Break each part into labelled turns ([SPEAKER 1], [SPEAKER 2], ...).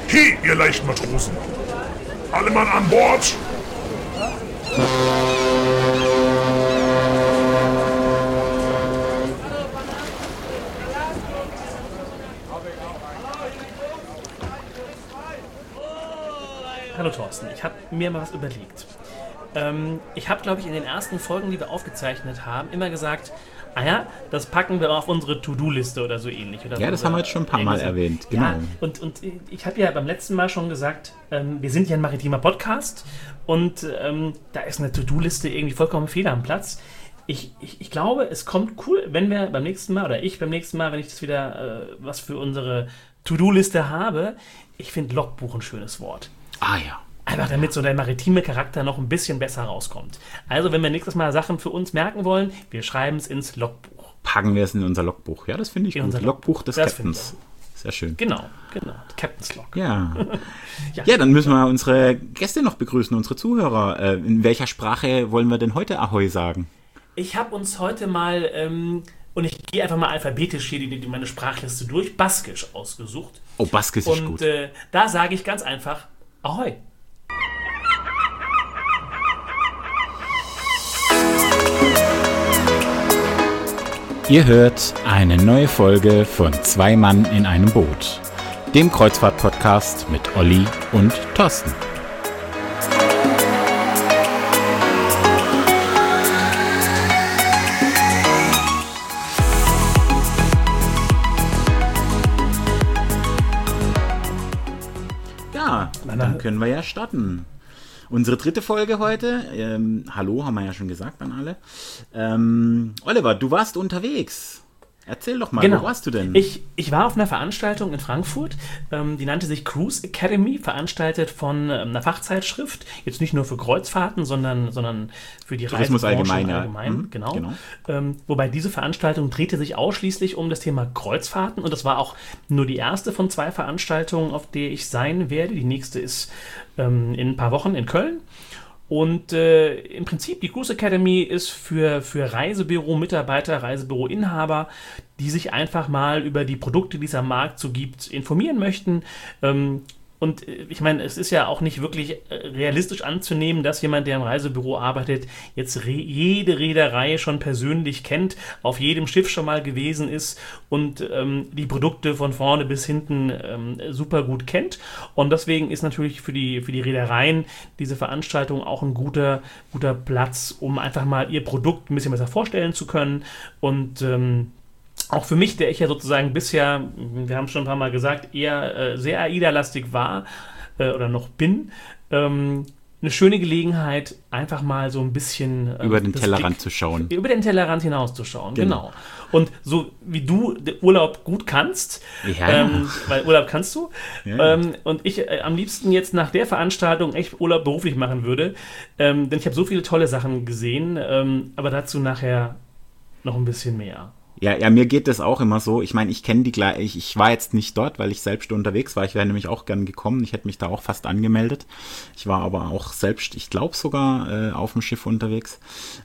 [SPEAKER 1] He, ihr leichten Matrosen! Alle Mann an Bord!
[SPEAKER 2] Hallo Thorsten, ich habe mir mal was überlegt. Ich habe, glaube ich, in den ersten Folgen, die wir aufgezeichnet haben, immer gesagt, das packen wir auf unsere To-Do-Liste oder so ähnlich. Oder
[SPEAKER 3] ja, das haben wir jetzt schon ein paar Mal erwähnt, genau.
[SPEAKER 2] Ja, und ich habe ja beim letzten Mal schon gesagt, wir sind ja ein maritimer Podcast und da ist eine To-Do-Liste irgendwie vollkommen fehl am Platz. Ich glaube, es kommt cool, wenn wir beim nächsten Mal, oder ich beim nächsten Mal, wenn ich das wieder was für unsere To-Do-Liste habe, ich finde Logbuch ein schönes Wort.
[SPEAKER 3] Ah ja.
[SPEAKER 2] Einfach damit so der maritime Charakter noch ein bisschen besser rauskommt. Also wenn wir nächstes Mal Sachen für uns merken wollen, wir schreiben es ins Logbuch.
[SPEAKER 3] Packen wir es in unser Logbuch. Ja, das finde ich gut. Logbuch des Captains. Sehr schön.
[SPEAKER 2] Genau. Captain's Log.
[SPEAKER 3] Ja. Ja, dann müssen wir unsere Gäste noch begrüßen, unsere Zuhörer. In welcher Sprache wollen wir denn heute Ahoi sagen?
[SPEAKER 2] Ich habe uns heute mal, und ich gehe einfach mal alphabetisch hier meine Sprachliste durch, Baskisch ausgesucht.
[SPEAKER 3] Oh, Baskisch ist gut.
[SPEAKER 2] Und da sage ich ganz einfach Ahoi.
[SPEAKER 3] Ihr hört eine neue Folge von Zwei Mann in einem Boot, dem Kreuzfahrt-Podcast mit Olli und Thorsten. Ja, dann können wir ja starten. Unsere dritte Folge heute. Hallo, haben wir ja schon gesagt an alle. Oliver, du warst unterwegs. Erzähl doch mal,
[SPEAKER 2] genau.
[SPEAKER 3] Wo warst du denn?
[SPEAKER 2] Ich war auf einer Veranstaltung in Frankfurt, die nannte sich Cruise Academy, veranstaltet von einer Fachzeitschrift, jetzt nicht nur für Kreuzfahrten, sondern für die
[SPEAKER 3] Tourismus allgemein.
[SPEAKER 2] Genau. Wobei diese Veranstaltung drehte sich ausschließlich um das Thema Kreuzfahrten und das war auch nur die erste von 2 Veranstaltungen, auf der ich sein werde. Die nächste ist in ein paar Wochen in Köln. Und im Prinzip, die Cruise Academy ist für Reisebüro-Mitarbeiter, Reisebüro-Inhaber, die sich einfach mal über die Produkte, die es am Markt so gibt, informieren möchten. Und ich meine, es ist ja auch nicht wirklich realistisch anzunehmen, dass jemand, der im Reisebüro arbeitet, jetzt jede Reederei schon persönlich kennt, auf jedem Schiff schon mal gewesen ist und die Produkte von vorne bis hinten super gut kennt. Und deswegen ist natürlich für die Reedereien diese Veranstaltung auch ein guter Platz, um einfach mal ihr Produkt ein bisschen besser vorstellen zu können. Und auch für mich, der ich ja sozusagen bisher, wir haben schon ein paar Mal gesagt, eher sehr AIDA-lastig war oder noch bin, eine schöne Gelegenheit, einfach mal so ein bisschen
[SPEAKER 3] über den Tellerrand zu schauen.
[SPEAKER 2] Über den Tellerrand hinauszuschauen, genau. Und so wie du den Urlaub gut kannst, weil Urlaub kannst du, und ich am liebsten jetzt nach der Veranstaltung echt Urlaub beruflich machen würde, denn ich habe so viele tolle Sachen gesehen, aber dazu nachher noch ein bisschen mehr.
[SPEAKER 3] Ja, mir geht das auch immer so. Ich meine, ich kenne ich war jetzt nicht dort, weil ich selbst unterwegs war. Ich wäre nämlich auch gern gekommen. Ich hätte mich da auch fast angemeldet. Ich war aber auch selbst, ich glaube sogar, auf dem Schiff unterwegs.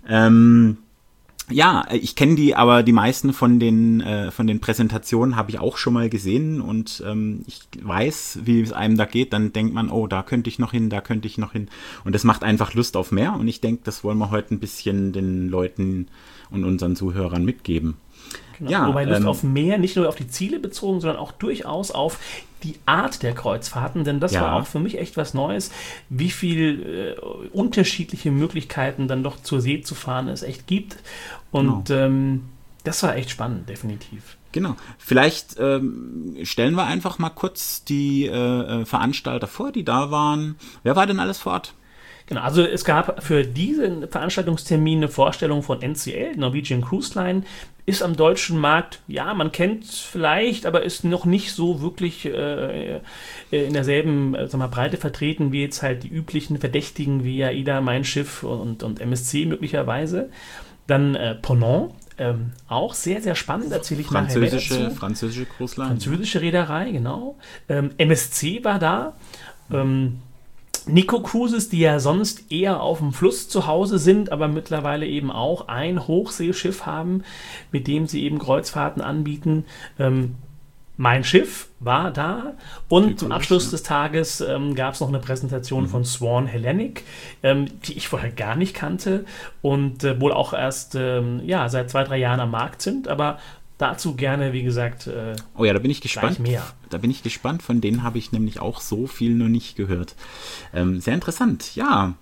[SPEAKER 3] Ja, ich kenne aber die meisten von den Präsentationen habe ich auch schon mal gesehen und ich weiß, wie es einem da geht. Dann denkt man, oh, da könnte ich noch hin, da könnte ich noch hin. Und das macht einfach Lust auf mehr. Und ich denke, das wollen wir heute ein bisschen den Leuten und unseren Zuhörern mitgeben.
[SPEAKER 2] Genau. Ja, wobei Lust auf mehr, nicht nur auf die Ziele bezogen, sondern auch durchaus auf die Art der Kreuzfahrten, denn das war auch für mich echt was Neues, wie viel unterschiedliche Möglichkeiten dann doch zur See zu fahren es echt gibt und das war echt spannend, definitiv.
[SPEAKER 3] Genau. Vielleicht stellen wir einfach mal kurz die Veranstalter vor, die da waren. Wer war denn alles vor Ort?
[SPEAKER 2] Genau, also es gab für diesen Veranstaltungstermin eine Vorstellung von NCL, Norwegian Cruise Line, ist am deutschen Markt, ja, man kennt es vielleicht, aber ist noch nicht so wirklich in derselben Breite vertreten wie jetzt halt die üblichen Verdächtigen wie AIDA, Mein Schiff und MSC möglicherweise. Dann Ponant, auch sehr, sehr spannend, erzähle ich nachher mehr dazu.
[SPEAKER 3] Französische Cruise Line.
[SPEAKER 2] Französische Reederei, genau. MSC war da. Nico Cruises, die ja sonst eher auf dem Fluss zu Hause sind, aber mittlerweile eben auch ein Hochseeschiff haben, mit dem sie eben Kreuzfahrten anbieten. Mein Schiff war da und zum Abschluss des Tages gab es noch eine Präsentation von Swan Hellenic, die ich vorher gar nicht kannte und wohl auch erst seit 2-3 Jahren am Markt sind, aber dazu gerne, wie gesagt,
[SPEAKER 3] oh ja, da bin ich gespannt.
[SPEAKER 2] mehr.
[SPEAKER 3] Da bin ich gespannt, von denen habe ich nämlich auch so viel noch nicht gehört. Sehr interessant, ja.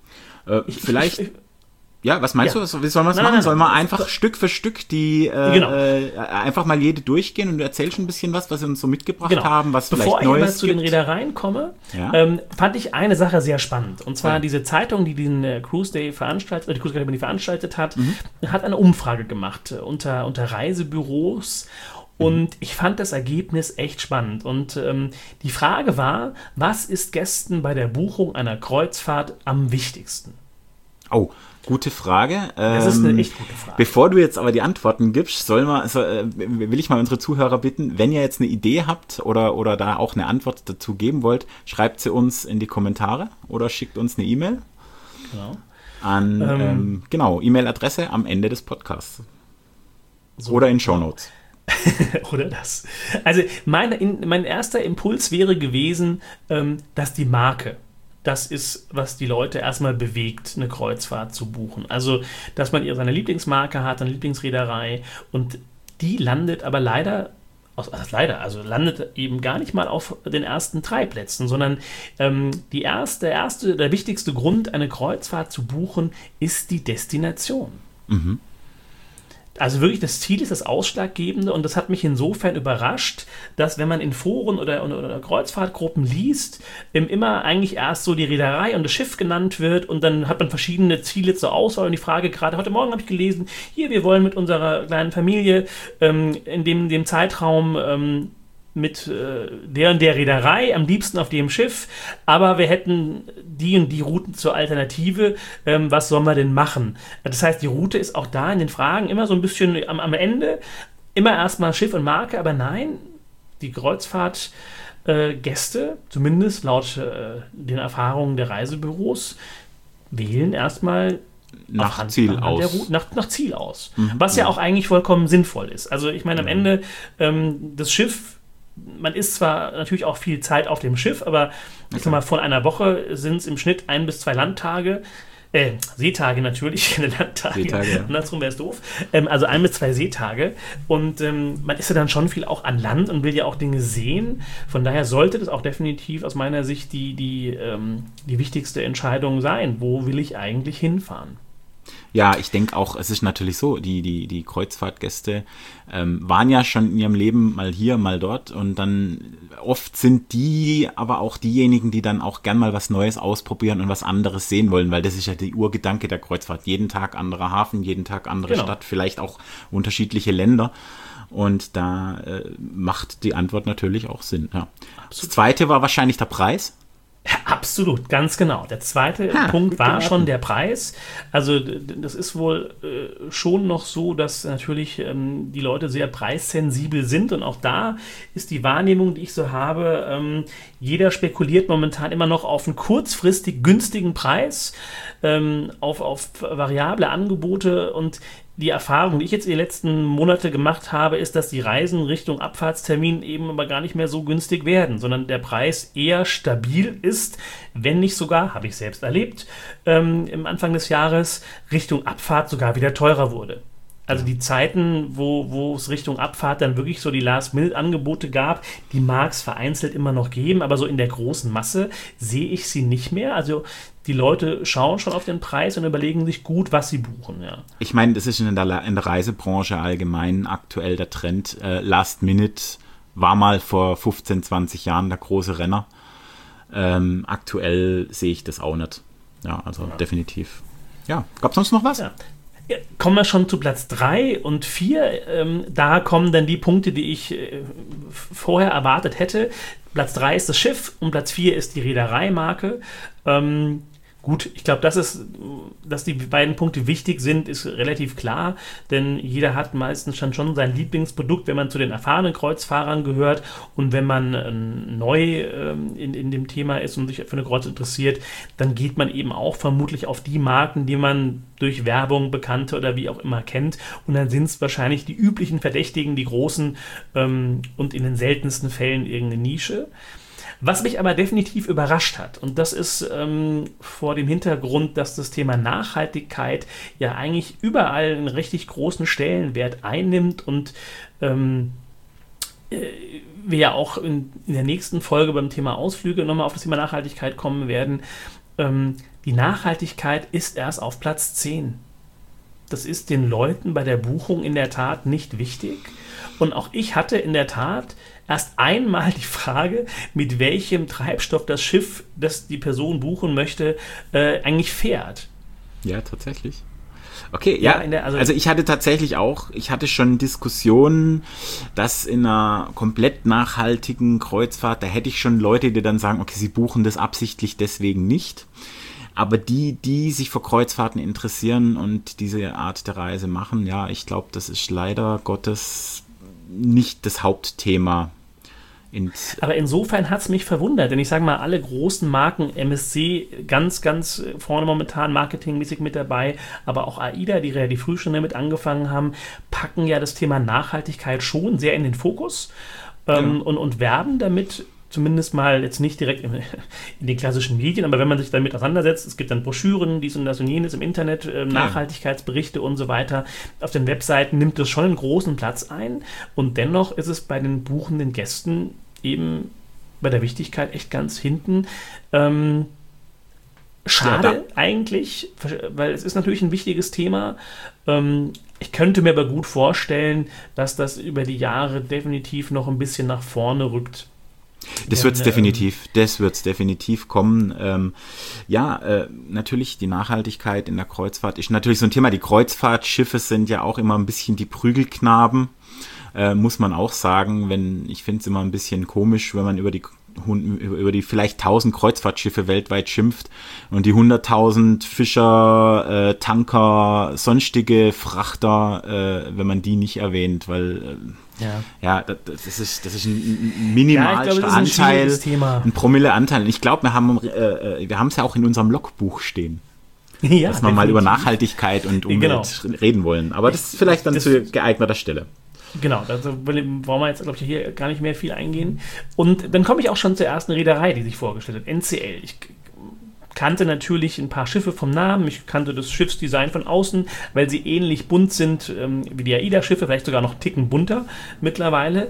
[SPEAKER 3] Ja, was meinst du? Wie sollen wir es machen? Sollen wir einfach Stück für Stück die einfach mal jede durchgehen und du erzählst schon ein bisschen was sie uns so mitgebracht haben, was
[SPEAKER 2] Bevor
[SPEAKER 3] vielleicht Neues gibt?
[SPEAKER 2] Bevor ich zu den Reedereien komme, fand ich eine Sache sehr spannend. Und zwar diese Zeitung, die den Cruise Day veranstaltet, die Cruise Academy veranstaltet hat, hat eine Umfrage gemacht unter Reisebüros. Und ich fand das Ergebnis echt spannend. Und die Frage war, was ist Gästen bei der Buchung einer Kreuzfahrt am wichtigsten?
[SPEAKER 3] Oh, gute Frage.
[SPEAKER 2] Das ist eine echt gute Frage.
[SPEAKER 3] Bevor du jetzt aber die Antworten gibst, will ich mal unsere Zuhörer bitten, wenn ihr jetzt eine Idee habt oder da auch eine Antwort dazu geben wollt, schreibt sie uns in die Kommentare oder schickt uns eine E-Mail.
[SPEAKER 2] Genau.
[SPEAKER 3] An, E-Mail-Adresse am Ende des Podcasts. So. Oder in Shownotes.
[SPEAKER 2] Oder das. Also mein erster Impuls wäre gewesen, dass die Marke das ist, was die Leute erstmal bewegt, eine Kreuzfahrt zu buchen. Also, dass man seine Lieblingsmarke hat, eine Lieblingsreederei und die landet aber landet eben gar nicht mal auf den ersten 3 Plätzen, sondern der wichtigste Grund, eine Kreuzfahrt zu buchen, ist die Destination. Mhm. Also wirklich, das Ziel ist das Ausschlaggebende und das hat mich insofern überrascht, dass wenn man in Foren oder Kreuzfahrtgruppen liest, immer eigentlich erst so die Reederei und das Schiff genannt wird und dann hat man verschiedene Ziele zur Auswahl und die Frage, gerade heute Morgen habe ich gelesen, wir wollen mit unserer kleinen Familie in dem Zeitraum mit der und der Reederei, am liebsten auf dem Schiff, aber wir hätten die und die Routen zur Alternative, was sollen wir denn machen? Das heißt, die Route ist auch da in den Fragen immer so ein bisschen am Ende, immer erstmal Schiff und Marke, aber nein, die Kreuzfahrtgäste, zumindest laut den Erfahrungen der Reisebüros, wählen erstmal
[SPEAKER 3] nach Ziel aus.
[SPEAKER 2] Nach Ziel aus. Was ja auch eigentlich vollkommen sinnvoll ist. Also ich meine, am Ende das Schiff, man ist zwar natürlich auch viel Zeit auf dem Schiff, aber ich sag mal, von einer Woche sind es im Schnitt 1 bis 2 Landtage, Seetage natürlich, keine Landtage, andersrum wäre es doof, also 1 bis 2 Seetage und man ist ja dann schon viel auch an Land und will ja auch Dinge sehen, von daher sollte das auch definitiv aus meiner Sicht die wichtigste Entscheidung sein, wo will ich eigentlich hinfahren?
[SPEAKER 3] Ja, ich denke auch, es ist natürlich so, die Kreuzfahrtgäste waren ja schon in ihrem Leben mal hier, mal dort und dann oft sind die aber auch diejenigen, die dann auch gern mal was Neues ausprobieren und was anderes sehen wollen, weil das ist ja der Urgedanke der Kreuzfahrt. Jeden Tag anderer Hafen, jeden Tag andere Stadt, vielleicht auch unterschiedliche Länder und da macht die Antwort natürlich auch Sinn. Ja. Das zweite war wahrscheinlich der Preis.
[SPEAKER 2] Ja, absolut, ganz genau. Der zweite Punkt war schon der Preis. Also das ist wohl schon noch so, dass natürlich die Leute sehr preissensibel sind und auch da ist die Wahrnehmung, die ich so habe, jeder spekuliert momentan immer noch auf einen kurzfristig günstigen Preis, auf variable Angebote und die Erfahrung, die ich jetzt die letzten Monate gemacht habe, ist, dass die Reisen Richtung Abfahrtstermin eben aber gar nicht mehr so günstig werden, sondern der Preis eher stabil ist, wenn nicht sogar, habe ich selbst erlebt, im Anfang des Jahres Richtung Abfahrt sogar wieder teurer wurde. Also die Zeiten, wo es Richtung Abfahrt dann wirklich so die Last-Minute-Angebote gab, die mag es vereinzelt immer noch geben, aber so in der großen Masse sehe ich sie nicht mehr. Also die Leute schauen schon auf den Preis und überlegen sich gut, was sie buchen. Ja.
[SPEAKER 3] Ich meine, das ist in der Reisebranche allgemein aktuell der Trend. Last-Minute war mal vor 15, 20 Jahren der große Renner. Aktuell sehe ich das auch nicht. Ja, also definitiv. Ja, gab es sonst noch was?
[SPEAKER 2] Ja. Kommen wir schon zu Platz 3 und 4. Da kommen dann die Punkte, die ich vorher erwartet hätte. Platz 3 ist das Schiff und Platz 4 ist die Reedereimarke. Gut, ich glaube, dass die beiden Punkte wichtig sind, ist relativ klar, denn jeder hat meistens schon sein Lieblingsprodukt, wenn man zu den erfahrenen Kreuzfahrern gehört, und wenn man neu in dem Thema ist und sich für eine Kreuz interessiert, dann geht man eben auch vermutlich auf die Marken, die man durch Werbung, Bekannte oder wie auch immer kennt, und dann sind es wahrscheinlich die üblichen Verdächtigen, die großen, und in den seltensten Fällen irgendeine Nische. Was mich aber definitiv überrascht hat, und das ist vor dem Hintergrund, dass das Thema Nachhaltigkeit ja eigentlich überall einen richtig großen Stellenwert einnimmt und wir ja auch in der nächsten Folge beim Thema Ausflüge nochmal auf das Thema Nachhaltigkeit kommen werden. Die Nachhaltigkeit ist erst auf Platz 10. Das ist den Leuten bei der Buchung in der Tat nicht wichtig. Und auch ich hatte in der Tat erst einmal die Frage, mit welchem Treibstoff das Schiff, das die Person buchen möchte, eigentlich fährt.
[SPEAKER 3] Ja, tatsächlich. Okay, ja, also ich hatte schon Diskussionen, dass in einer komplett nachhaltigen Kreuzfahrt, da hätte ich schon Leute, die dann sagen, okay, sie buchen das absichtlich deswegen nicht. Aber die sich für Kreuzfahrten interessieren und diese Art der Reise machen, ja, ich glaube, das ist leider Gottes nicht das Hauptthema.
[SPEAKER 2] Aber insofern hat es mich verwundert, denn ich sage mal, alle großen Marken, MSC ganz, ganz vorne momentan marketingmäßig mit dabei, aber auch AIDA, die relativ früh schon damit angefangen haben, packen ja das Thema Nachhaltigkeit schon sehr in den Fokus und werben damit, zumindest mal jetzt nicht direkt in den klassischen Medien, aber wenn man sich damit auseinandersetzt, es gibt dann Broschüren, dies und das und jenes im Internet, Nachhaltigkeitsberichte und so weiter. Auf den Webseiten nimmt das schon einen großen Platz ein, und dennoch ist es bei den buchenden Gästen eben bei der Wichtigkeit echt ganz hinten. Schade eigentlich, weil es ist natürlich ein wichtiges Thema. Ich könnte mir aber gut vorstellen, dass das über die Jahre definitiv noch ein bisschen nach vorne rückt.
[SPEAKER 3] Das wird es definitiv kommen. Natürlich die Nachhaltigkeit in der Kreuzfahrt ist natürlich so ein Thema. Die Kreuzfahrtschiffe sind ja auch immer ein bisschen die Prügelknaben, muss man auch sagen. Ich finde es immer ein bisschen komisch, wenn man über die vielleicht 1000 Kreuzfahrtschiffe weltweit schimpft und die 100.000 Fischer, Tanker, sonstige Frachter, wenn man die nicht erwähnt, weil das ist ein minimalster Anteil, ein Promilleanteil. Und ich glaube, wir haben es ja auch in unserem Logbuch stehen. Ja, dass wir mal über Nachhaltigkeit und Umwelt reden wollen. Aber das ist vielleicht dann zu geeigneter Stelle.
[SPEAKER 2] Genau, da wollen wir jetzt, glaube ich, hier gar nicht mehr viel eingehen. Und dann komme ich auch schon zur ersten Reederei, die sich vorgestellt hat, NCL. Ich kannte natürlich ein paar Schiffe vom Namen, ich kannte das Schiffsdesign von außen, weil sie ähnlich bunt sind wie die AIDA-Schiffe, vielleicht sogar noch einen Ticken bunter mittlerweile.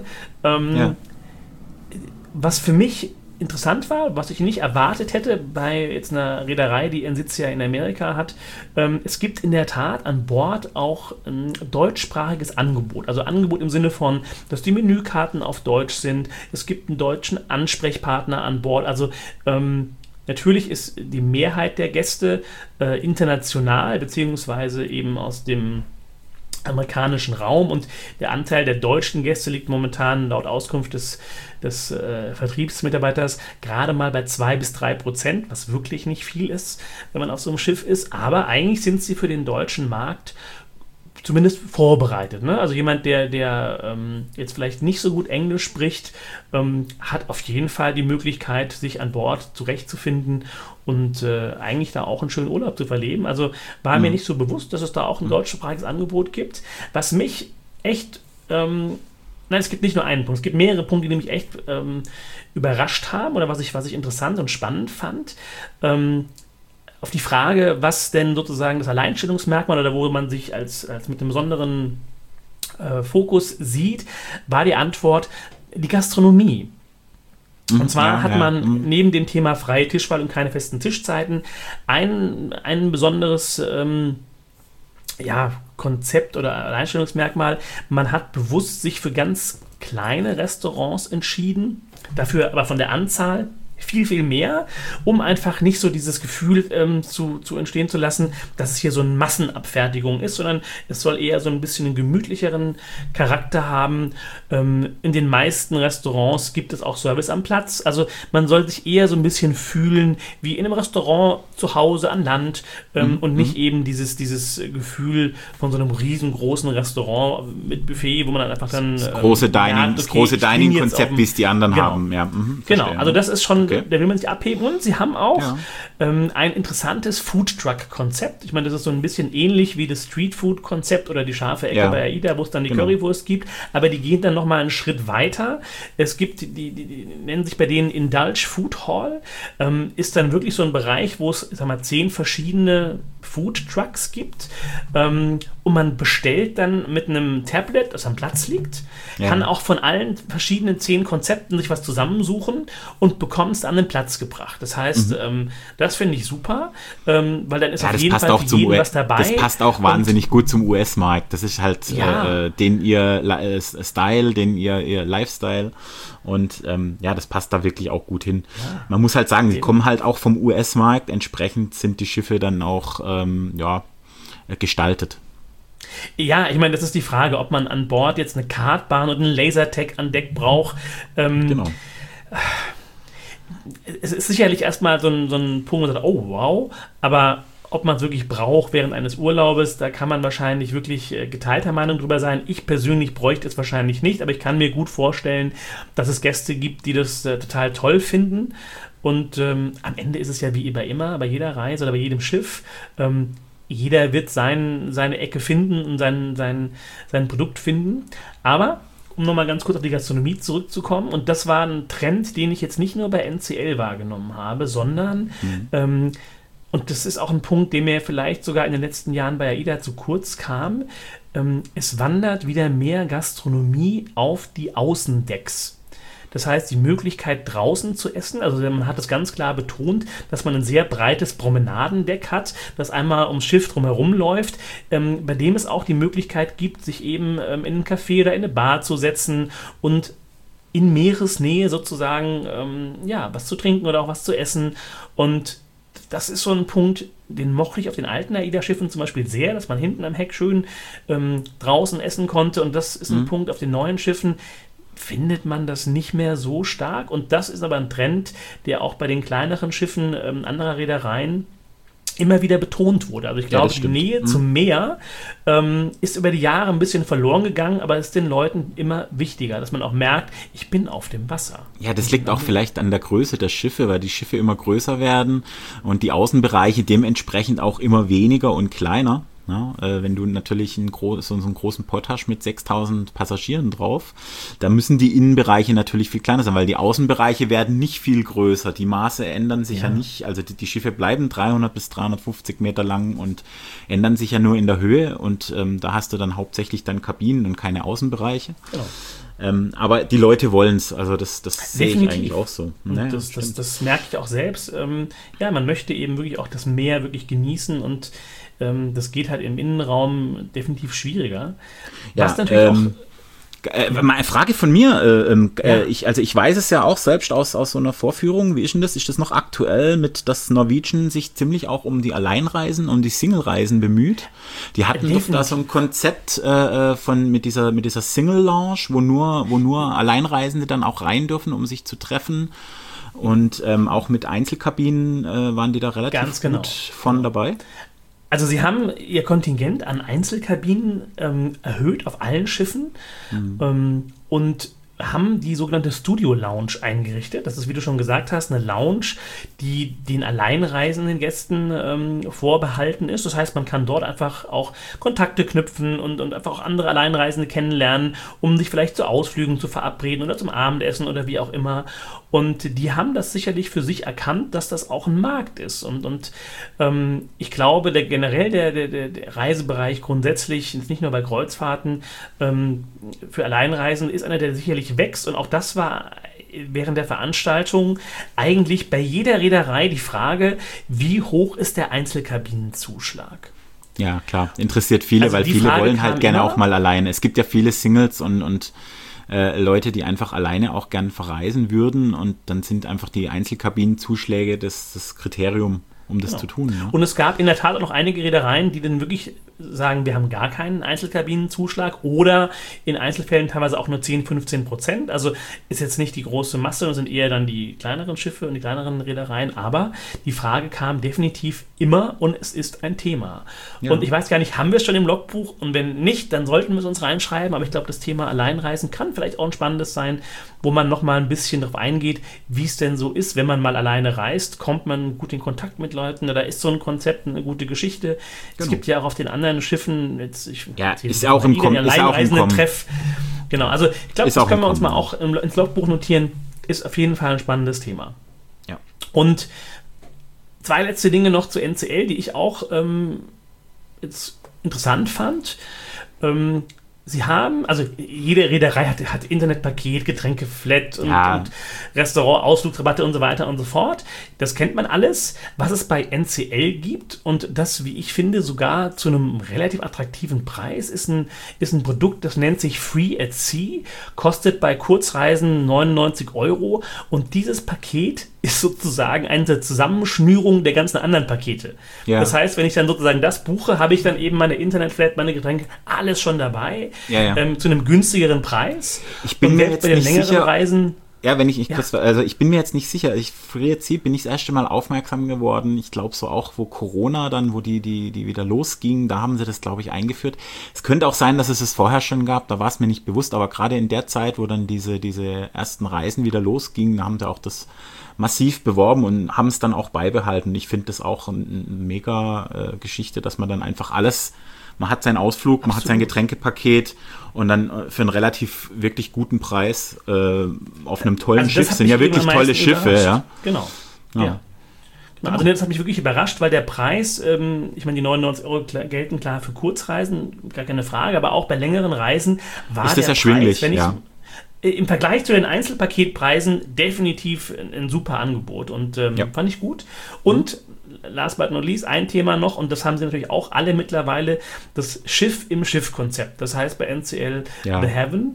[SPEAKER 2] Was für mich interessant war, was ich nicht erwartet hätte bei jetzt einer Reederei, die ihren Sitz ja in Amerika hat, es gibt in der Tat an Bord auch ein deutschsprachiges Angebot. Also Angebot im Sinne von, dass die Menükarten auf Deutsch sind, es gibt einen deutschen Ansprechpartner an Bord, also natürlich ist die Mehrheit der Gäste international, beziehungsweise eben aus dem amerikanischen Raum, und der Anteil der deutschen Gäste liegt momentan laut Auskunft des Vertriebsmitarbeiters gerade mal bei 2-3%, was wirklich nicht viel ist, wenn man auf so einem Schiff ist, aber eigentlich sind sie für den deutschen Markt zumindest vorbereitet. Ne? Also jemand, der jetzt vielleicht nicht so gut Englisch spricht, hat auf jeden Fall die Möglichkeit, sich an Bord zurechtzufinden und eigentlich da auch einen schönen Urlaub zu verleben. Also war mir nicht so bewusst, dass es da auch ein deutschsprachiges Angebot gibt. Was mich echt, es gibt nicht nur einen Punkt, es gibt mehrere Punkte, die mich echt überrascht haben oder was ich interessant und spannend fand. Auf die Frage, was denn sozusagen das Alleinstellungsmerkmal oder wo man sich als mit einem besonderen Fokus sieht, war die Antwort die Gastronomie. Und zwar hat man neben dem Thema freie Tischwahl und keine festen Tischzeiten ein besonderes Konzept oder Alleinstellungsmerkmal. Man hat bewusst sich für ganz kleine Restaurants entschieden, dafür aber von der Anzahl viel, viel mehr, um einfach nicht so dieses Gefühl zu entstehen zu lassen, dass es hier so eine Massenabfertigung ist, sondern es soll eher so ein bisschen einen gemütlicheren Charakter haben. In den meisten Restaurants gibt es auch Service am Platz. Also man soll sich eher so ein bisschen fühlen wie in einem Restaurant zu Hause an Land und nicht eben dieses Gefühl von so einem riesengroßen Restaurant mit Buffet, wo man dann einfach dann
[SPEAKER 3] das große Dining-Konzept, wie es die anderen haben. Ja,
[SPEAKER 2] genau, also das ist schon, da will man sich abheben. Und sie haben auch ein interessantes Food-Truck-Konzept. Ich meine, das ist so ein bisschen ähnlich wie das Street-Food-Konzept oder die scharfe Ecke bei AIDA, wo es dann die Currywurst gibt, aber die gehen dann nochmal einen Schritt weiter. Es gibt, die nennen sich bei denen Indulge Food Hall, ist dann wirklich so ein Bereich, wo es, 10 verschiedene Food Trucks gibt und man bestellt dann mit einem Tablet, das am Platz liegt, kann auch von allen verschiedenen 10 Konzepten sich was zusammensuchen und bekommt es an den Platz gebracht. Das heißt, das finde ich super, weil dann ist auf jeden Fall für jeden was dabei.
[SPEAKER 3] Das passt auch wahnsinnig gut zum US-Markt. Das ist halt den ihr Style, den ihr Lifestyle und das passt da wirklich auch gut hin. Ja. Man muss halt sagen, sie kommen halt auch vom US-Markt, entsprechend sind die Schiffe dann auch gestaltet.
[SPEAKER 2] Ja, ich meine, das ist die Frage, ob man an Bord jetzt eine Kartbahn und einen Lasertag an Deck braucht.
[SPEAKER 3] Genau.
[SPEAKER 2] Es ist sicherlich erstmal so ein Punkt, wo man sagt, oh wow, aber ob man es wirklich braucht während eines Urlaubes, da kann man wahrscheinlich wirklich geteilter Meinung drüber sein. Ich persönlich bräuchte es wahrscheinlich nicht, aber ich kann mir gut vorstellen, dass es Gäste gibt, die das total toll finden. Und am Ende ist es ja wie immer, bei jeder Reise oder bei jedem Schiff, jeder wird seine Ecke finden und sein Produkt finden. Aber, um nochmal ganz kurz auf die Gastronomie zurückzukommen, und das war ein Trend, den ich jetzt nicht nur bei NCL wahrgenommen habe, sondern, und das ist auch ein Punkt, der mir vielleicht sogar in den letzten Jahren bei AIDA zu kurz kam, es wandert wieder mehr Gastronomie auf die Außendecks. Das heißt, die Möglichkeit draußen zu essen, also man hat es ganz klar betont, dass man ein sehr breites Promenadendeck hat, das einmal ums Schiff drumherum läuft, bei dem es auch die Möglichkeit gibt, sich eben in einen Café oder in eine Bar zu setzen und in Meeresnähe sozusagen was zu trinken oder auch was zu essen. Und das ist so ein Punkt, den mochte ich auf den alten AIDA-Schiffen zum Beispiel sehr, dass man hinten am Heck schön draußen essen konnte. Und das ist ein Punkt auf den neuen Schiffen, findet man das nicht mehr so stark. Und das ist aber ein Trend, der auch bei den kleineren Schiffen anderer Reedereien immer wieder betont wurde. Also ich glaube, die Nähe zum Meer ist über die Jahre ein bisschen verloren gegangen, aber ist den Leuten immer wichtiger, dass man auch merkt, ich bin auf dem Wasser. Ja,
[SPEAKER 3] das liegt auch vielleicht an der Größe der Schiffe, weil die Schiffe immer größer werden und die Außenbereiche dementsprechend auch immer weniger und kleiner. Ja, wenn du natürlich so einen großen Pott hast mit 6.000 Passagieren drauf, da müssen die Innenbereiche natürlich viel kleiner sein, weil die Außenbereiche werden nicht viel größer. Die Maße ändern sich ja nicht, also die Schiffe bleiben 300 bis 350 Meter lang und ändern sich ja nur in der Höhe und da hast du dann hauptsächlich dann Kabinen und keine Außenbereiche. Genau. Aber die Leute wollen es, also das sehe ich eigentlich auch so.
[SPEAKER 2] Naja, das merke ich auch selbst. Man möchte eben wirklich auch das Meer wirklich genießen und das geht halt im Innenraum definitiv schwieriger. Was natürlich auch
[SPEAKER 3] eine Frage von mir. Ich weiß es ja auch selbst aus so einer Vorführung. Wie ist denn das? Ist das noch aktuell, mit dass Norwegian sich ziemlich auch um die Alleinreisen, um die Single-Reisen bemüht? Die hatten doch da so ein Konzept mit dieser Single-Lounge, wo nur Alleinreisende dann auch rein dürfen, um sich zu treffen. Und auch mit Einzelkabinen waren die da relativ gut von dabei.
[SPEAKER 2] Also sie haben ihr Kontingent an Einzelkabinen erhöht auf allen Schiffen und haben die sogenannte Studio Lounge eingerichtet. Das ist, wie du schon gesagt hast, eine Lounge, die den alleinreisenden Gästen vorbehalten ist. Das heißt, man kann dort einfach auch Kontakte knüpfen und einfach auch andere Alleinreisende kennenlernen, um sich vielleicht zu Ausflügen zu verabreden oder zum Abendessen oder wie auch immer. Und die haben das sicherlich für sich erkannt, dass das auch ein Markt ist. Und ich glaube, der Reisebereich grundsätzlich, nicht nur bei Kreuzfahrten, für Alleinreisende ist einer, der sicherlich wächst. Und auch das war während der Veranstaltung eigentlich bei jeder Reederei die Frage, wie hoch ist der Einzelkabinenzuschlag?
[SPEAKER 3] Ja, klar. Interessiert viele, also weil viele Frage wollen halt gerne auch mal alleine. Es gibt ja viele Singles und Leute, die einfach alleine auch gern verreisen würden und dann sind einfach die Einzelkabinenzuschläge das Kriterium, um das zu tun. Ne?
[SPEAKER 2] Und es gab in der Tat auch noch einige Reedereien, die dann wirklich sagen, wir haben gar keinen Einzelkabinenzuschlag oder in Einzelfällen teilweise auch nur 10-15%. Also ist jetzt nicht die große Masse und sind eher dann die kleineren Schiffe und die kleineren Reedereien. Aber die Frage kam definitiv immer und es ist ein Thema. Ja. Und ich weiß gar nicht, haben wir es schon im Logbuch? Und wenn nicht, dann sollten wir es uns reinschreiben. Aber ich glaube, das Thema Alleinreisen kann vielleicht auch ein spannendes sein, wo man nochmal ein bisschen darauf eingeht, wie es denn so ist, wenn man mal alleine reist. Kommt man gut in Kontakt mit Leuten? Da ist so ein Konzept eine gute Geschichte. Genau. Es gibt ja auch auf den anderen Schiffen,
[SPEAKER 3] ist auch im Kommen.
[SPEAKER 2] Treff. Genau, also ich glaube, das können wir uns mal auch ins Logbuch notieren. Ist auf jeden Fall ein spannendes Thema.
[SPEAKER 3] Ja.
[SPEAKER 2] Und 2 letzte Dinge noch zu NCL, die ich auch jetzt interessant fand. Sie haben, also jede Reederei hat Internetpaket, Getränke flat und Restaurant, Ausflugsrabatte und so weiter und so fort. Das kennt man alles. Was es bei NCL gibt und das, wie ich finde, sogar zu einem relativ attraktiven Preis, ist ein Produkt, das nennt sich Free at Sea, kostet bei Kurzreisen 99 € und dieses Paket ist sozusagen eine Zusammenschnürung der ganzen anderen Pakete. Ja. Das heißt, wenn ich dann sozusagen das buche, habe ich dann eben meine Internetflat, meine Getränke, alles schon dabei, zu einem günstigeren Preis.
[SPEAKER 3] Ich bin mir jetzt bei den längeren sicher,
[SPEAKER 2] Reisen.
[SPEAKER 3] Ja, wenn ich kurz, also ich bin mir jetzt nicht sicher. Free at Sea bin ich das erste Mal aufmerksam geworden. Ich glaube so auch, wo Corona dann, wo die wieder losging, da haben sie das, glaube ich, eingeführt. Es könnte auch sein, dass es vorher schon gab, da war es mir nicht bewusst, aber gerade in der Zeit, wo dann diese ersten Reisen wieder losgingen, da haben sie auch das massiv beworben und haben es dann auch beibehalten. Ich finde das auch eine mega Geschichte, dass man dann einfach alles, man hat seinen Ausflug, man hat sein Getränkepaket und dann für einen relativ wirklich guten Preis auf einem tollen Schiff. Sind ja wirklich tolle Schiffe. Ja.
[SPEAKER 2] Genau. Ja. Also das hat mich wirklich überrascht, weil der Preis, ich meine, die 99 € gelten klar für Kurzreisen, gar keine Frage, aber auch bei längeren Reisen war
[SPEAKER 3] ist das der erschwinglich,
[SPEAKER 2] Preis, im Vergleich zu den Einzelpaketpreisen definitiv ein super Angebot und fand ich gut. Und last but not least, ein Thema noch, und das haben sie natürlich auch alle mittlerweile, das Schiff im Schiff-Konzept. Das heißt bei NCL The Heaven.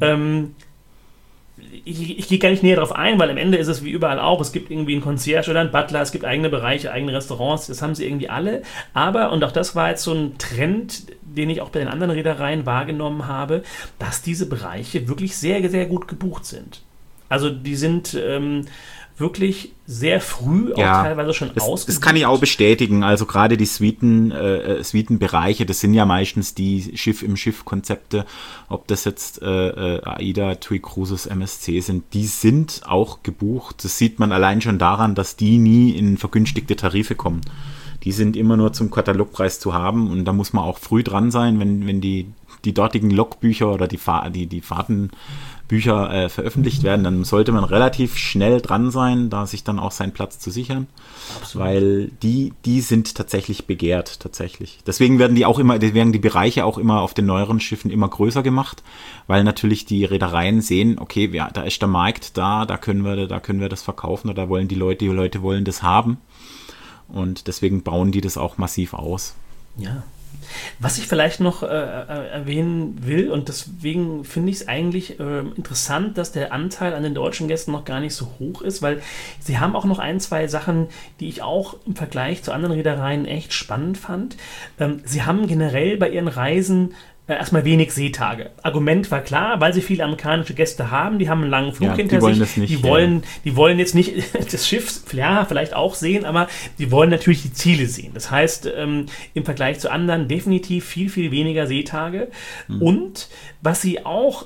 [SPEAKER 2] Ich gehe gar nicht näher darauf ein, weil am Ende ist es wie überall auch, es gibt irgendwie einen Concierge oder einen Butler, es gibt eigene Bereiche, eigene Restaurants, das haben sie irgendwie alle. Aber, und auch das war jetzt so ein Trend, den ich auch bei den anderen Reedereien wahrgenommen habe, dass diese Bereiche wirklich sehr, sehr gut gebucht sind. Also die sind wirklich sehr früh auch teilweise schon ausgebucht. Das
[SPEAKER 3] kann ich auch bestätigen. Also gerade die Suitenbereiche, das sind ja meistens die Schiff-im-Schiff-Konzepte, ob das jetzt AIDA, TUI Cruises, MSC sind, die sind auch gebucht. Das sieht man allein schon daran, dass die nie in vergünstigte Tarife kommen. Die sind immer nur zum Katalogpreis zu haben und da muss man auch früh dran sein, wenn die dortigen Logbücher oder die Fahrtenbücher veröffentlicht werden, dann sollte man relativ schnell dran sein, da sich dann auch seinen Platz zu sichern. Absolut. Weil die sind tatsächlich begehrt, tatsächlich. Deswegen werden die Bereiche auch immer auf den neueren Schiffen immer größer gemacht, weil natürlich die Reedereien sehen, okay, da ist der Markt da können wir das verkaufen oder die Leute wollen das haben. Und deswegen bauen die das auch massiv aus.
[SPEAKER 2] Ja. Was ich vielleicht noch erwähnen will, und deswegen finde ich es eigentlich interessant, dass der Anteil an den deutschen Gästen noch gar nicht so hoch ist, weil sie haben auch noch 1-2 Sachen, die ich auch im Vergleich zu anderen Reedereien echt spannend fand. Sie haben generell bei ihren Reisen erstmal wenig Seetage. Argument war klar, weil sie viele amerikanische Gäste haben, die haben einen langen Flug hinter sich. Die wollen jetzt nicht das Schiff, vielleicht auch sehen, aber die wollen natürlich die Ziele sehen. Das heißt, im Vergleich zu anderen definitiv viel, viel weniger Seetage. Und was sie auch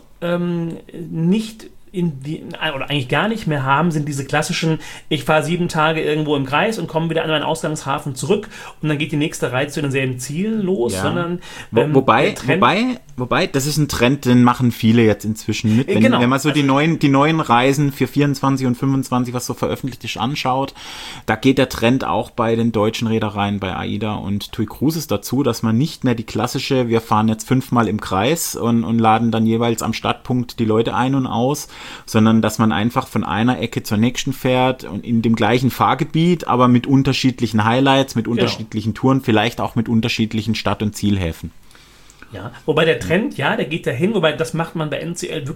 [SPEAKER 2] nicht oder eigentlich gar nicht mehr haben, sind diese klassischen, ich fahre 7 Tage irgendwo im Kreis und komme wieder an meinen Ausgangshafen zurück und dann geht die nächste Reise zu denselben Zielen los, sondern
[SPEAKER 3] wobei, das ist ein Trend, den machen viele jetzt inzwischen mit. Wenn man so die neuen Reisen für 24 und 25, was so veröffentlicht ist, anschaut, da geht der Trend auch bei den deutschen Reedereien, bei AIDA und TUI Cruises dazu, dass man nicht mehr die klassische, wir fahren jetzt 5-mal im Kreis und laden dann jeweils am Startpunkt die Leute ein und aus, sondern dass man einfach von einer Ecke zur nächsten fährt und in dem gleichen Fahrgebiet, aber mit unterschiedlichen Highlights, mit unterschiedlichen Touren, vielleicht auch mit unterschiedlichen Start- und Zielhäfen.
[SPEAKER 2] Ja, wobei der Trend, der geht dahin, wobei das macht man bei NCL wirklich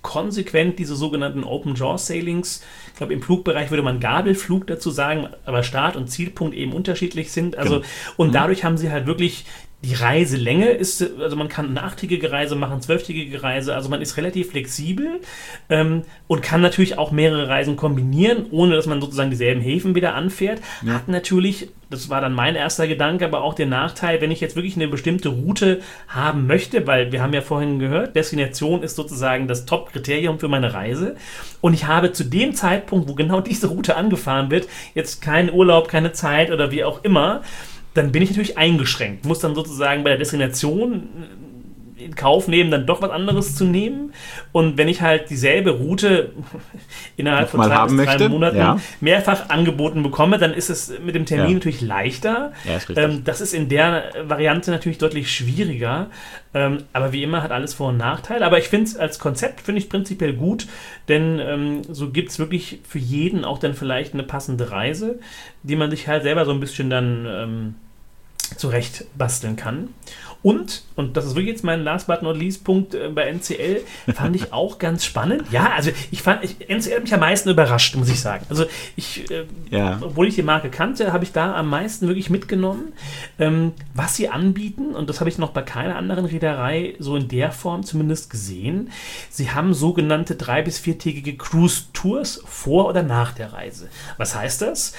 [SPEAKER 2] konsequent diese sogenannten Open-Jaw-Sailings. Ich glaube, im Flugbereich würde man Gabelflug dazu sagen, aber Start- und Zielpunkt eben unterschiedlich sind. Also, und dadurch haben sie halt wirklich die Reiselänge ist, also man kann eine 8-tägige Reise machen, 12-tägige Reise, also man ist relativ flexibel und kann natürlich auch mehrere Reisen kombinieren, ohne dass man sozusagen dieselben Häfen wieder anfährt. Ja. Hat natürlich, das war dann mein erster Gedanke, aber auch den Nachteil, wenn ich jetzt wirklich eine bestimmte Route haben möchte, weil wir haben ja vorhin gehört, Destination ist sozusagen das Top-Kriterium für meine Reise und ich habe zu dem Zeitpunkt, wo genau diese Route angefahren wird, jetzt keinen Urlaub, keine Zeit oder wie auch immer, dann bin ich natürlich eingeschränkt. Muss dann sozusagen bei der Destination in Kauf nehmen, dann doch was anderes zu nehmen. Und wenn ich halt dieselbe Route innerhalb von 2 bis 3 Monaten mehrfach angeboten bekomme, dann ist es mit dem Termin natürlich leichter.
[SPEAKER 3] Ja, ist richtig.
[SPEAKER 2] Das ist in der Variante natürlich deutlich schwieriger. Aber wie immer hat alles Vor- und Nachteile. Aber ich finde es als Konzept, finde ich prinzipiell gut, denn so gibt es wirklich für jeden auch dann vielleicht eine passende Reise, die man sich halt selber so ein bisschen dann zurecht basteln kann. Und das ist wirklich jetzt mein last but not least Punkt bei NCL, fand ich auch ganz spannend. Ja, also NCL hat mich am meisten überrascht, muss ich sagen. Also obwohl ich die Marke kannte, habe ich da am meisten wirklich mitgenommen, was sie anbieten. Und das habe ich noch bei keiner anderen Reederei so in der Form zumindest gesehen. Sie haben sogenannte 3- bis 4-tägige Cruise-Tours vor oder nach der Reise. Was heißt das?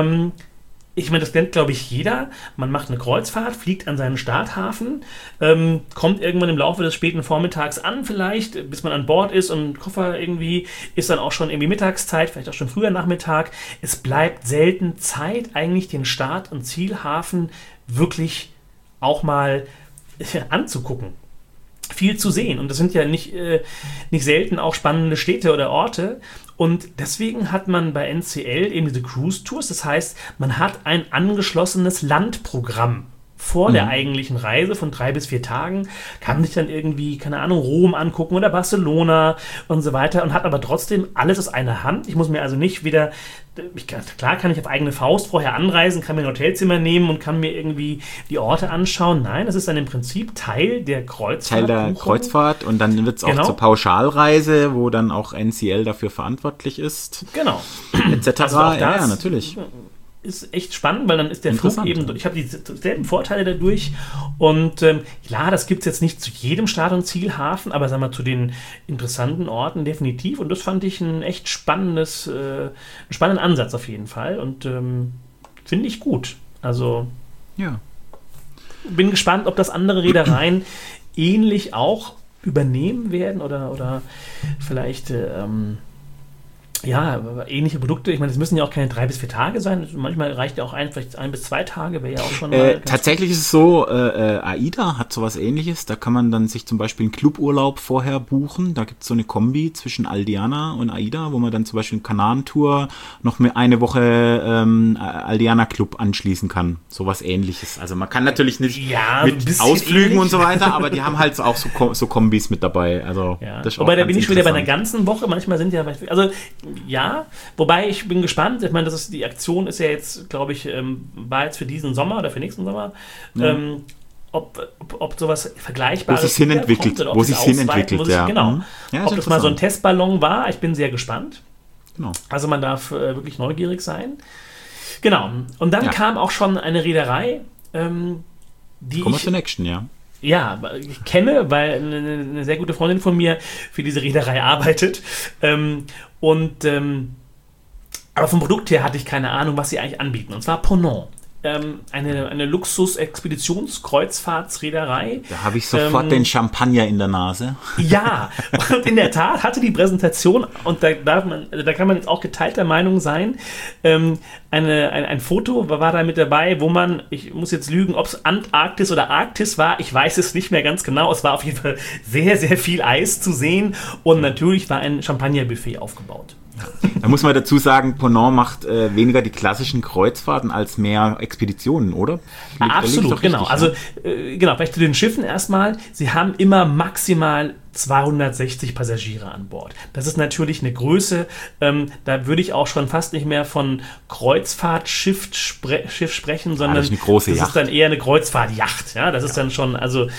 [SPEAKER 2] Ich meine, das kennt, glaube ich, jeder. Man macht eine Kreuzfahrt, fliegt an seinen Starthafen, kommt irgendwann im Laufe des späten Vormittags an vielleicht, bis man an Bord ist und Koffer irgendwie, ist dann auch schon irgendwie Mittagszeit, vielleicht auch schon früher Nachmittag. Es bleibt selten Zeit, eigentlich den Start- und Zielhafen wirklich auch mal anzugucken. Viel zu sehen. Und das sind ja nicht selten auch spannende Städte oder Orte. Und deswegen hat man bei NCL eben diese Cruise-Tours. Das heißt, man hat ein angeschlossenes Landprogramm vor der eigentlichen Reise von 3 bis 4 Tagen, kann sich dann irgendwie, keine Ahnung, Rom angucken oder Barcelona und so weiter und hat aber trotzdem alles aus einer Hand. Ich muss mir also nicht wieder, klar kann ich auf eigene Faust vorher anreisen, kann mir ein Hotelzimmer nehmen und kann mir irgendwie die Orte anschauen. Nein, das ist dann im Prinzip Teil der Kreuzfahrt.
[SPEAKER 3] Teil der Kreuzfahrt und dann wird es auch zur Pauschalreise, wo dann auch NCL dafür verantwortlich ist.
[SPEAKER 2] Genau.
[SPEAKER 3] Etc.
[SPEAKER 2] Also auch das,
[SPEAKER 3] ja, natürlich.
[SPEAKER 2] Ist echt spannend, weil dann ist der Flug eben, ich habe dieselben Vorteile dadurch und das gibt es jetzt nicht zu jedem Start- und Zielhafen, aber sagen wir zu den interessanten Orten definitiv und das fand ich ein echt spannenden Ansatz auf jeden Fall und finde ich gut. Also bin gespannt, ob das andere Reedereien ähnlich auch übernehmen werden oder vielleicht ähnliche Produkte. Ich meine, es müssen ja auch keine 3 bis 4 Tage sein. Manchmal reicht ja auch vielleicht 1 bis 2 Tage, wäre ja auch schon mal
[SPEAKER 3] tatsächlich ist es so, AIDA hat sowas Ähnliches. Da kann man dann sich zum Beispiel einen Cluburlaub vorher buchen. Da gibt es so eine Kombi zwischen Aldiana und AIDA, wo man dann zum Beispiel eine Kanaren-Tour noch mit eine Woche Aldiana Club anschließen kann. Sowas Ähnliches. Also man kann natürlich nicht mit Ausflügen ähnlich und so weiter, aber die haben halt auch so Kombis mit dabei. Also das
[SPEAKER 2] wobei, da bin ich wieder bei einer ganzen Woche. Manchmal sind wobei ich bin gespannt. Ich meine, die Aktion ist ja jetzt, glaube ich, war jetzt für diesen Sommer oder für nächsten Sommer. Ob sowas Vergleichbares
[SPEAKER 3] wo sich hinentwickelt,
[SPEAKER 2] Genau. Ob das mal so ein Testballon war, ich bin sehr gespannt.
[SPEAKER 3] Genau.
[SPEAKER 2] Also man darf wirklich neugierig sein. Genau. Und dann kam auch schon eine Reederei, die
[SPEAKER 3] Commerce Action,
[SPEAKER 2] ich kenne, weil eine sehr gute Freundin von mir für diese Reederei arbeitet. Aber vom Produkt her hatte ich keine Ahnung, was sie eigentlich anbieten. Und zwar Ponant. Eine Luxus-Expeditionskreuzfahrtsreederei.
[SPEAKER 3] Da habe ich sofort den Champagner in der Nase.
[SPEAKER 2] Ja, und in der Tat hatte die Präsentation, und da kann man jetzt auch geteilter Meinung sein, ein Foto war da mit dabei, wo man, ich muss jetzt lügen, ob es Antarktis oder Arktis war, ich weiß es nicht mehr ganz genau, es war auf jeden Fall sehr, sehr viel Eis zu sehen und natürlich war ein Champagnerbuffet aufgebaut.
[SPEAKER 3] Da muss man dazu sagen, Ponant macht weniger die klassischen Kreuzfahrten als mehr Expeditionen, oder?
[SPEAKER 2] Absolut, genau. Richtig, vielleicht zu den Schiffen erstmal. Sie haben immer maximal 260 Passagiere an Bord. Das ist natürlich eine Größe, da würde ich auch schon fast nicht mehr von Kreuzfahrtschiff sprechen, sondern
[SPEAKER 3] das ist eine große
[SPEAKER 2] das
[SPEAKER 3] Yacht.
[SPEAKER 2] ist dann eher eine Kreuzfahrtjacht. Ja, das ist dann schon, also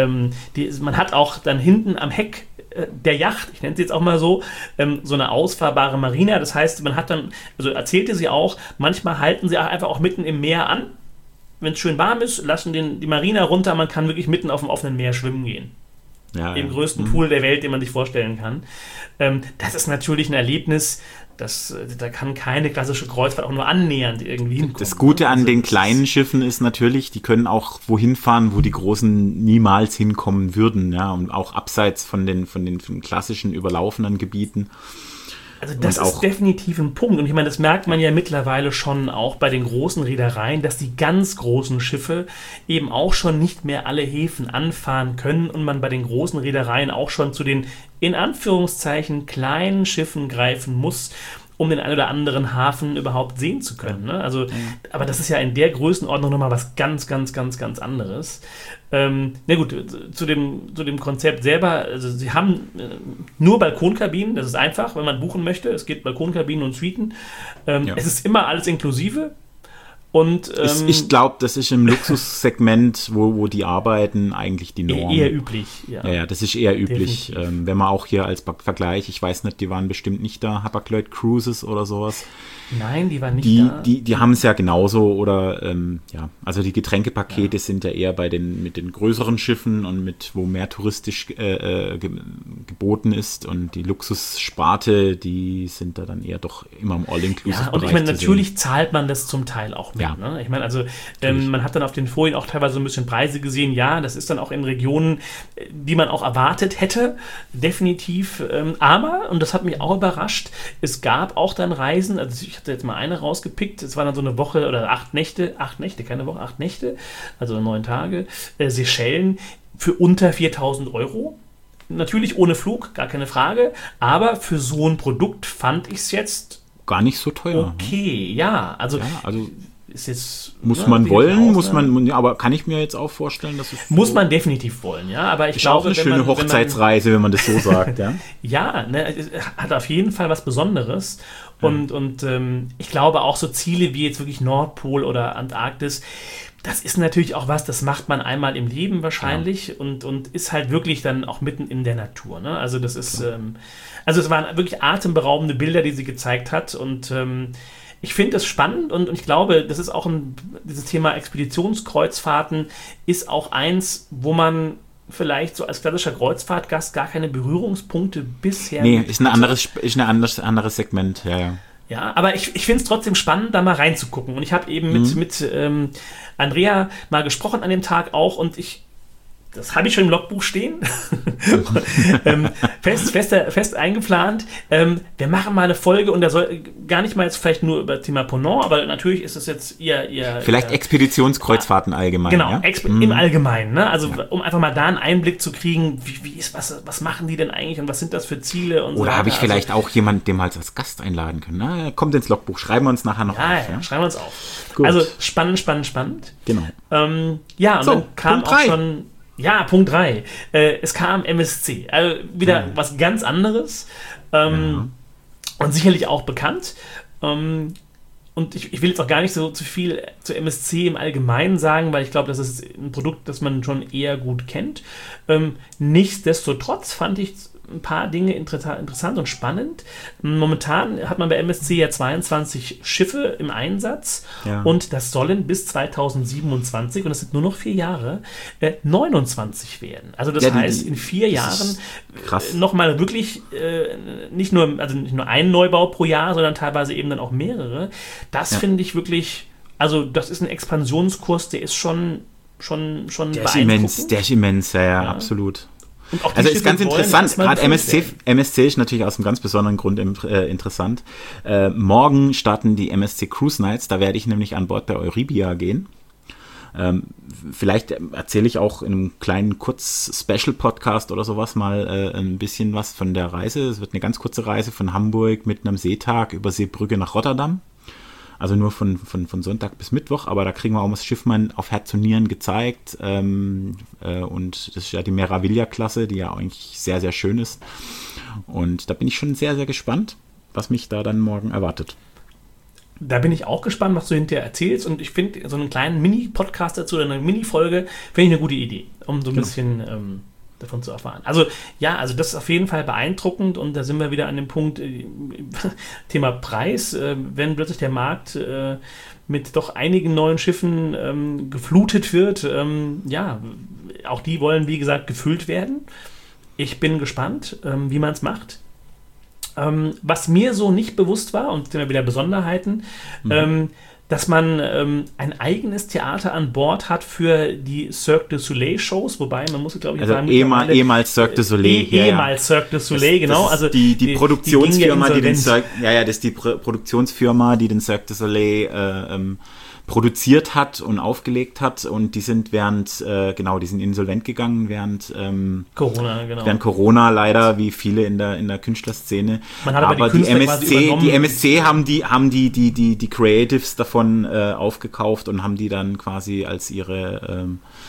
[SPEAKER 2] man hat auch dann hinten am Heck der Yacht, ich nenne sie jetzt auch mal so eine ausfahrbare Marina. Das heißt, man hat dann, also erzählte sie auch, manchmal halten sie einfach auch mitten im Meer an. Wenn es schön warm ist, lassen die Marina runter, man kann wirklich mitten auf dem offenen Meer schwimmen gehen.
[SPEAKER 3] Ja,
[SPEAKER 2] Im größten Pool der Welt, den man sich vorstellen kann. Das ist natürlich ein Erlebnis, da kann keine klassische Kreuzfahrt auch nur annähernd irgendwie hinkommen.
[SPEAKER 3] Das Gute an den kleinen Schiffen ist natürlich, die können auch wohin fahren, wo die großen niemals hinkommen würden, ja, und auch abseits von den klassischen überlaufenden Gebieten.
[SPEAKER 2] Also das ist definitiv ein Punkt. Und ich meine, das merkt man ja mittlerweile schon auch bei den großen Reedereien, dass die ganz großen Schiffe eben auch schon nicht mehr alle Häfen anfahren können und man bei den großen Reedereien auch schon zu den in Anführungszeichen kleinen Schiffen greifen muss, um den einen oder anderen Hafen überhaupt sehen zu können. Ne? Also, aber das ist ja in der Größenordnung nochmal was ganz, ganz, ganz, ganz anderes. Na gut, zu dem Konzept selber, also sie haben nur Balkonkabinen, das ist einfach, wenn man buchen möchte. Es gibt Balkonkabinen und Suiten. Es ist immer alles inklusive. Und,
[SPEAKER 3] ich glaube, das ist im Luxussegment, wo die arbeiten, eigentlich die Norm.
[SPEAKER 2] Eher üblich, ja.
[SPEAKER 3] Ja, das ist eher üblich. Wenn man auch hier als Vergleich, ich weiß nicht, die waren bestimmt nicht da, Hapag-Lloyd Cruises oder sowas.
[SPEAKER 2] Nein, die waren nicht da.
[SPEAKER 3] Die haben es ja genauso oder also die Getränkepakete sind ja eher mit den größeren Schiffen und wo mehr touristisch geboten ist und die Luxussparte, die sind da dann eher doch immer im All-Inclusive-Bereich.
[SPEAKER 2] Ja, und ich meine, natürlich zahlt man das zum Teil auch mit. Ja. Ne? Ich meine, also man hat dann auf den Folien auch teilweise so ein bisschen Preise gesehen. Ja, das ist dann auch in Regionen, die man auch erwartet hätte, definitiv. Aber, und das hat mich auch überrascht, es gab auch dann Reisen, also ich hatte jetzt mal eine rausgepickt, es war dann so eine Woche oder 8 Nächte, keine Woche, 8 Nächte, also 9 Tage, Seychellen für unter 4.000 €. Natürlich ohne Flug, gar keine Frage, aber für so ein Produkt fand ich es jetzt
[SPEAKER 3] gar nicht so teuer.
[SPEAKER 2] Okay, ja, also ist jetzt...
[SPEAKER 3] Muss man wollen, aber kann ich mir jetzt auch vorstellen, dass es...
[SPEAKER 2] Muss man definitiv wollen, ja, aber ich glaube...
[SPEAKER 3] Ist auch eine schöne Hochzeitsreise, wenn man das so sagt, ja.
[SPEAKER 2] Ja, ne, hat auf jeden Fall was Besonderes und ich glaube auch so Ziele wie jetzt wirklich Nordpol oder Antarktis, das ist natürlich auch was, das macht man einmal im Leben wahrscheinlich und ist halt wirklich dann auch mitten in der Natur, ne, also das ist... Also es waren wirklich atemberaubende Bilder, die sie gezeigt hat und ich finde das spannend und ich glaube, das ist auch dieses Thema Expeditionskreuzfahrten ist auch eins, wo man vielleicht so als klassischer Kreuzfahrtgast gar keine Berührungspunkte bisher...
[SPEAKER 3] Nee, ist ein anderes Segment, ja.
[SPEAKER 2] Ja, aber ich finde es trotzdem spannend, da mal reinzugucken und ich habe eben mit Andrea mal gesprochen an dem Tag auch und das habe ich schon im Logbuch stehen. fest eingeplant. Wir machen mal eine Folge und da soll gar nicht mal jetzt vielleicht nur über das Thema Ponant, aber natürlich ist es jetzt ihr
[SPEAKER 3] vielleicht Expeditionskreuzfahrten allgemein.
[SPEAKER 2] Genau,
[SPEAKER 3] ja?
[SPEAKER 2] Im Allgemeinen. Ne? Also um einfach mal da einen Einblick zu kriegen, was machen die denn eigentlich und was sind das für Ziele und so.
[SPEAKER 3] Oder habe ich vielleicht auch jemanden, den wir als Gast einladen können? Na, kommt ins Logbuch, schreiben wir uns nachher noch auf.
[SPEAKER 2] Ja, schreiben wir uns auf. Gut. Also spannend. Genau. Und dann kam auch schon... Ja, Punkt 3. Es kam MSC. Also wieder was ganz anderes. Und sicherlich auch bekannt. Und ich will jetzt auch gar nicht so zu viel zu MSC im Allgemeinen sagen, weil ich glaube, das ist ein Produkt, das man schon eher gut kennt. Nichtsdestotrotz fand ich ein paar Dinge interessant und spannend. Momentan hat man bei MSC ja 22 Schiffe im Einsatz und das sollen bis 2027, und das sind nur noch 4 Jahre, 29 werden. Also das heißt, in 4 Jahren nochmal wirklich nicht nur ein Neubau pro Jahr, sondern teilweise eben dann auch mehrere. Das finde ich wirklich, also das ist ein Expansionskurs, der ist schon beeindruckend.
[SPEAKER 3] Der ist immens, ja, absolut. Also ist ganz interessant, gerade MSC ist natürlich aus einem ganz besonderen Grund interessant. Morgen starten die MSC Cruise Nights, da werde ich nämlich an Bord bei Euribia gehen. Vielleicht erzähle ich auch in einem kleinen Kurz-Special-Podcast oder sowas mal ein bisschen was von der Reise. Es wird eine ganz kurze Reise von Hamburg mit einem Seetag über Seebrücke nach Rotterdam. Also nur von Sonntag bis Mittwoch, aber da kriegen wir auch das Schiff mal auf Herz und Nieren gezeigt. Und das ist ja die Meraviglia-Klasse, die ja eigentlich sehr, sehr schön ist. Und da bin ich schon sehr, sehr gespannt, was mich da dann morgen erwartet.
[SPEAKER 2] Da bin ich auch gespannt, was du hinterher erzählst. Und ich finde, so einen kleinen Mini-Podcast dazu oder eine Mini-Folge, finde ich eine gute Idee, um so ein bisschen davon zu erfahren. Also ja, also das ist auf jeden Fall beeindruckend. Und da sind wir wieder an dem Punkt, Thema Preis. Wenn plötzlich der Markt mit doch einigen neuen Schiffen geflutet wird, ja, auch die wollen, wie gesagt, gefüllt werden. Ich bin gespannt, wie man es macht. Was mir so nicht bewusst war, und sind wir wieder Besonderheiten, dass man ein eigenes Theater an Bord hat für die Cirque du Soleil Shows, wobei man muss, glaube ich,
[SPEAKER 3] sagen, ehemals Cirque du Soleil.
[SPEAKER 2] Ehemals Cirque du Soleil, genau.
[SPEAKER 3] Also die Produktionsfirma, die den Cirque, das ist die Produktionsfirma, die den Cirque du Soleil produziert hat und aufgelegt hat, und die sind die sind insolvent gegangen während Corona leider, wie viele in der Künstlerszene. Aber die MSC haben die Creatives davon aufgekauft und haben die dann quasi als ihre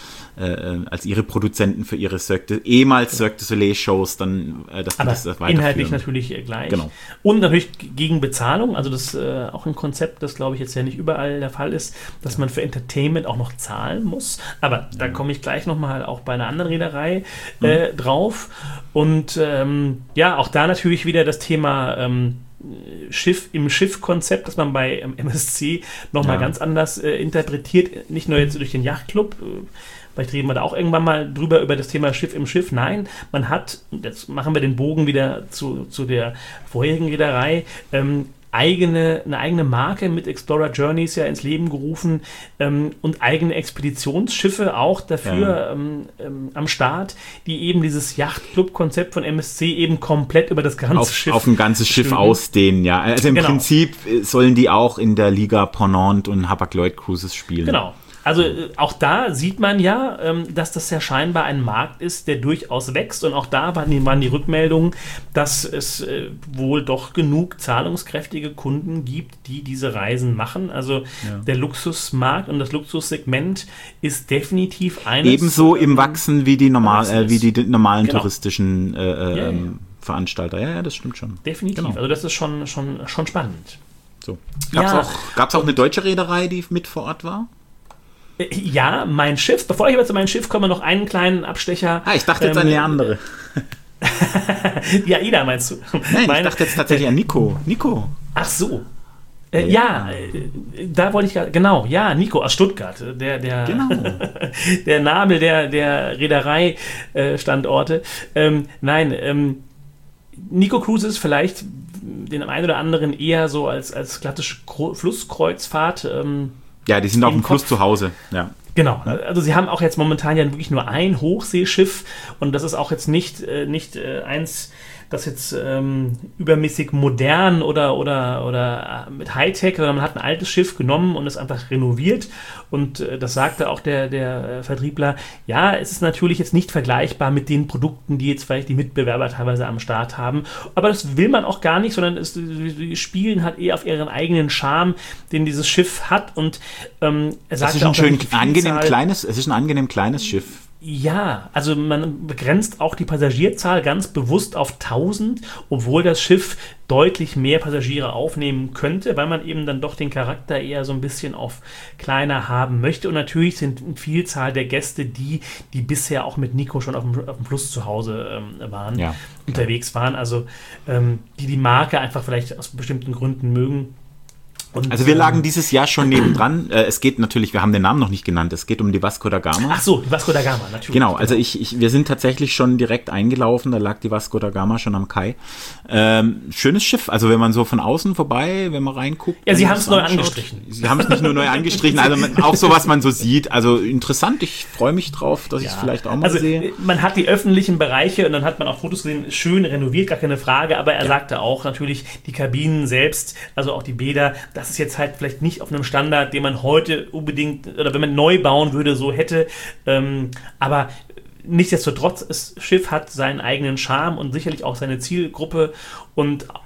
[SPEAKER 3] Produzenten für ihre ehemals Cirque du Soleil Shows dann das weiterführen.
[SPEAKER 2] Inhaltlich natürlich gleich.
[SPEAKER 3] Genau.
[SPEAKER 2] Und natürlich gegen Bezahlung, also das ist auch ein Konzept, das glaube ich jetzt ja nicht überall der Fall ist, dass man für Entertainment auch noch zahlen muss. Aber da komme ich gleich nochmal auch bei einer anderen Reederei drauf. Und auch da natürlich wieder das Thema Schiff-Konzept, das man bei MSC nochmal ganz anders interpretiert, nicht nur jetzt durch den Yachtclub. Vielleicht reden wir da auch irgendwann mal drüber, über das Thema Schiff im Schiff. Nein, man hat, jetzt machen wir den Bogen wieder zu der vorherigen Reederei, eine eigene Marke mit Explorer Journeys ja ins Leben gerufen und eigene Expeditionsschiffe auch dafür am Start, die eben dieses Yachtclub-Konzept von MSC eben komplett über das ganze Schiff
[SPEAKER 3] auf ein ganzes Schiff ausdehnen, ja. Also im Prinzip sollen die auch in der Liga Ponant und Hapag-Lloyd Cruises spielen.
[SPEAKER 2] Genau. Also auch da sieht man ja, dass das ja scheinbar ein Markt ist, der durchaus wächst. Und auch da waren die Rückmeldungen, dass es wohl doch genug zahlungskräftige Kunden gibt, die diese Reisen machen. Also der Luxusmarkt und das Luxussegment ist definitiv eines.
[SPEAKER 3] Ebenso im Wachsen wie die normalen touristischen Veranstalter. Ja, das stimmt schon.
[SPEAKER 2] Definitiv. Genau. Also das ist schon spannend.
[SPEAKER 3] So. Gab's auch eine deutsche Reederei, die mit vor Ort war?
[SPEAKER 2] Ja, mein Schiff. Bevor ich aber zu meinem Schiff komme, noch einen kleinen Abstecher.
[SPEAKER 3] Ich dachte jetzt an die andere.
[SPEAKER 2] Ja, Ida meinst du?
[SPEAKER 3] Nein, ich dachte jetzt tatsächlich an Nico.
[SPEAKER 2] Ach so. Da wollte ich genau. Ja, Nico aus Stuttgart. Genau. Der Name der Reederei-Standorte. Nico Cruises vielleicht den einen oder anderen eher so als klassische Flusskreuzfahrt.
[SPEAKER 3] Die sind auf dem Fluss zu Hause, ja.
[SPEAKER 2] Genau, also sie haben auch jetzt momentan ja wirklich nur ein Hochseeschiff, und das ist auch jetzt nicht eins, das jetzt übermäßig modern oder mit Hightech, sondern man hat ein altes Schiff genommen und es einfach renoviert, und das sagte auch der Vertriebler, es ist natürlich jetzt nicht vergleichbar mit den Produkten, die jetzt vielleicht die Mitbewerber teilweise am Start haben, aber das will man auch gar nicht, sondern die spielen halt eher auf ihren eigenen Charme, den dieses Schiff hat, und er sagte auch,
[SPEAKER 3] es ist ein angenehm kleines Schiff.
[SPEAKER 2] Ja, also man begrenzt auch die Passagierzahl ganz bewusst auf 1000, obwohl das Schiff deutlich mehr Passagiere aufnehmen könnte, weil man eben dann doch den Charakter eher so ein bisschen auf kleiner haben möchte. Und natürlich sind eine Vielzahl der Gäste die bisher auch mit Nico schon auf dem Fluss zu Hause unterwegs waren. Also die Marke einfach vielleicht aus bestimmten Gründen mögen.
[SPEAKER 3] Und, also wir lagen dieses Jahr schon nebendran. Es geht natürlich, wir haben den Namen noch nicht genannt, es geht um die Vasco da Gama.
[SPEAKER 2] Ach so, die Vasco da Gama, natürlich.
[SPEAKER 3] Genau, also wir sind tatsächlich schon direkt eingelaufen, da lag die Vasco da Gama schon am Kai. Schönes Schiff, also wenn man so von außen vorbei, wenn man reinguckt.
[SPEAKER 2] Ja, sie haben es neu angestrichen.
[SPEAKER 3] Sie haben es nicht nur neu angestrichen, also auch so, was man so sieht. Also interessant, ich freue mich drauf, dass ich es vielleicht auch mal sehe.
[SPEAKER 2] Man hat die öffentlichen Bereiche und dann hat man auch Fotos gesehen, schön renoviert, gar keine Frage, aber er sagte auch natürlich, die Kabinen selbst, also auch die Bäder, das ist jetzt halt vielleicht nicht auf einem Standard, den man heute unbedingt, oder wenn man neu bauen würde, so hätte. Aber nichtsdestotrotz, das Schiff hat seinen eigenen Charme und sicherlich auch seine Zielgruppe. Und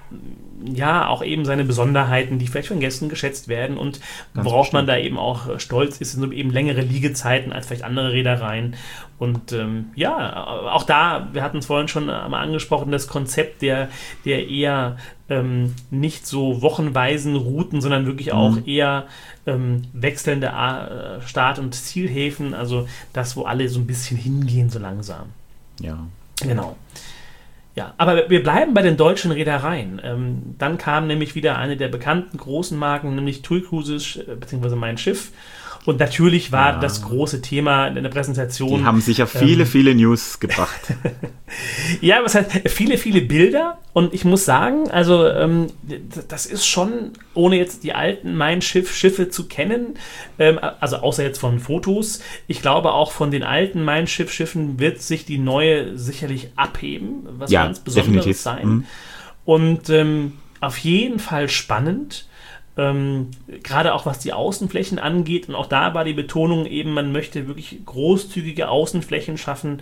[SPEAKER 2] ja, auch eben seine Besonderheiten, die vielleicht von Gästen geschätzt werden und worauf man da eben auch stolz ist, sind eben längere Liegezeiten als vielleicht andere Reedereien. Und ja, auch da, wir hatten es vorhin schon mal angesprochen, das Konzept der eher nicht so wochenweisen Routen, sondern wirklich auch eher wechselnde Start- und Zielhäfen, also das, wo alle so ein bisschen hingehen, so langsam.
[SPEAKER 3] Ja.
[SPEAKER 2] Genau. Ja, aber wir bleiben bei den deutschen Reedereien. Dann kam nämlich wieder eine der bekannten großen Marken, nämlich TUI Cruises, beziehungsweise Mein Schiff. Und natürlich war das große Thema in der Präsentation.
[SPEAKER 3] Die haben sicher viele News gebracht.
[SPEAKER 2] Ja, was heißt, viele Bilder. Und ich muss sagen, also das ist schon, ohne jetzt die alten Mein Schiff-Schiffe zu kennen, also außer jetzt von Fotos, ich glaube auch von den alten Mein Schiff-Schiffen wird sich die neue sicherlich abheben, was ganz Besonderes
[SPEAKER 3] definitiv
[SPEAKER 2] sein. Und auf jeden Fall spannend. Gerade auch was die Außenflächen angeht, und auch da war die Betonung eben, man möchte wirklich großzügige Außenflächen schaffen,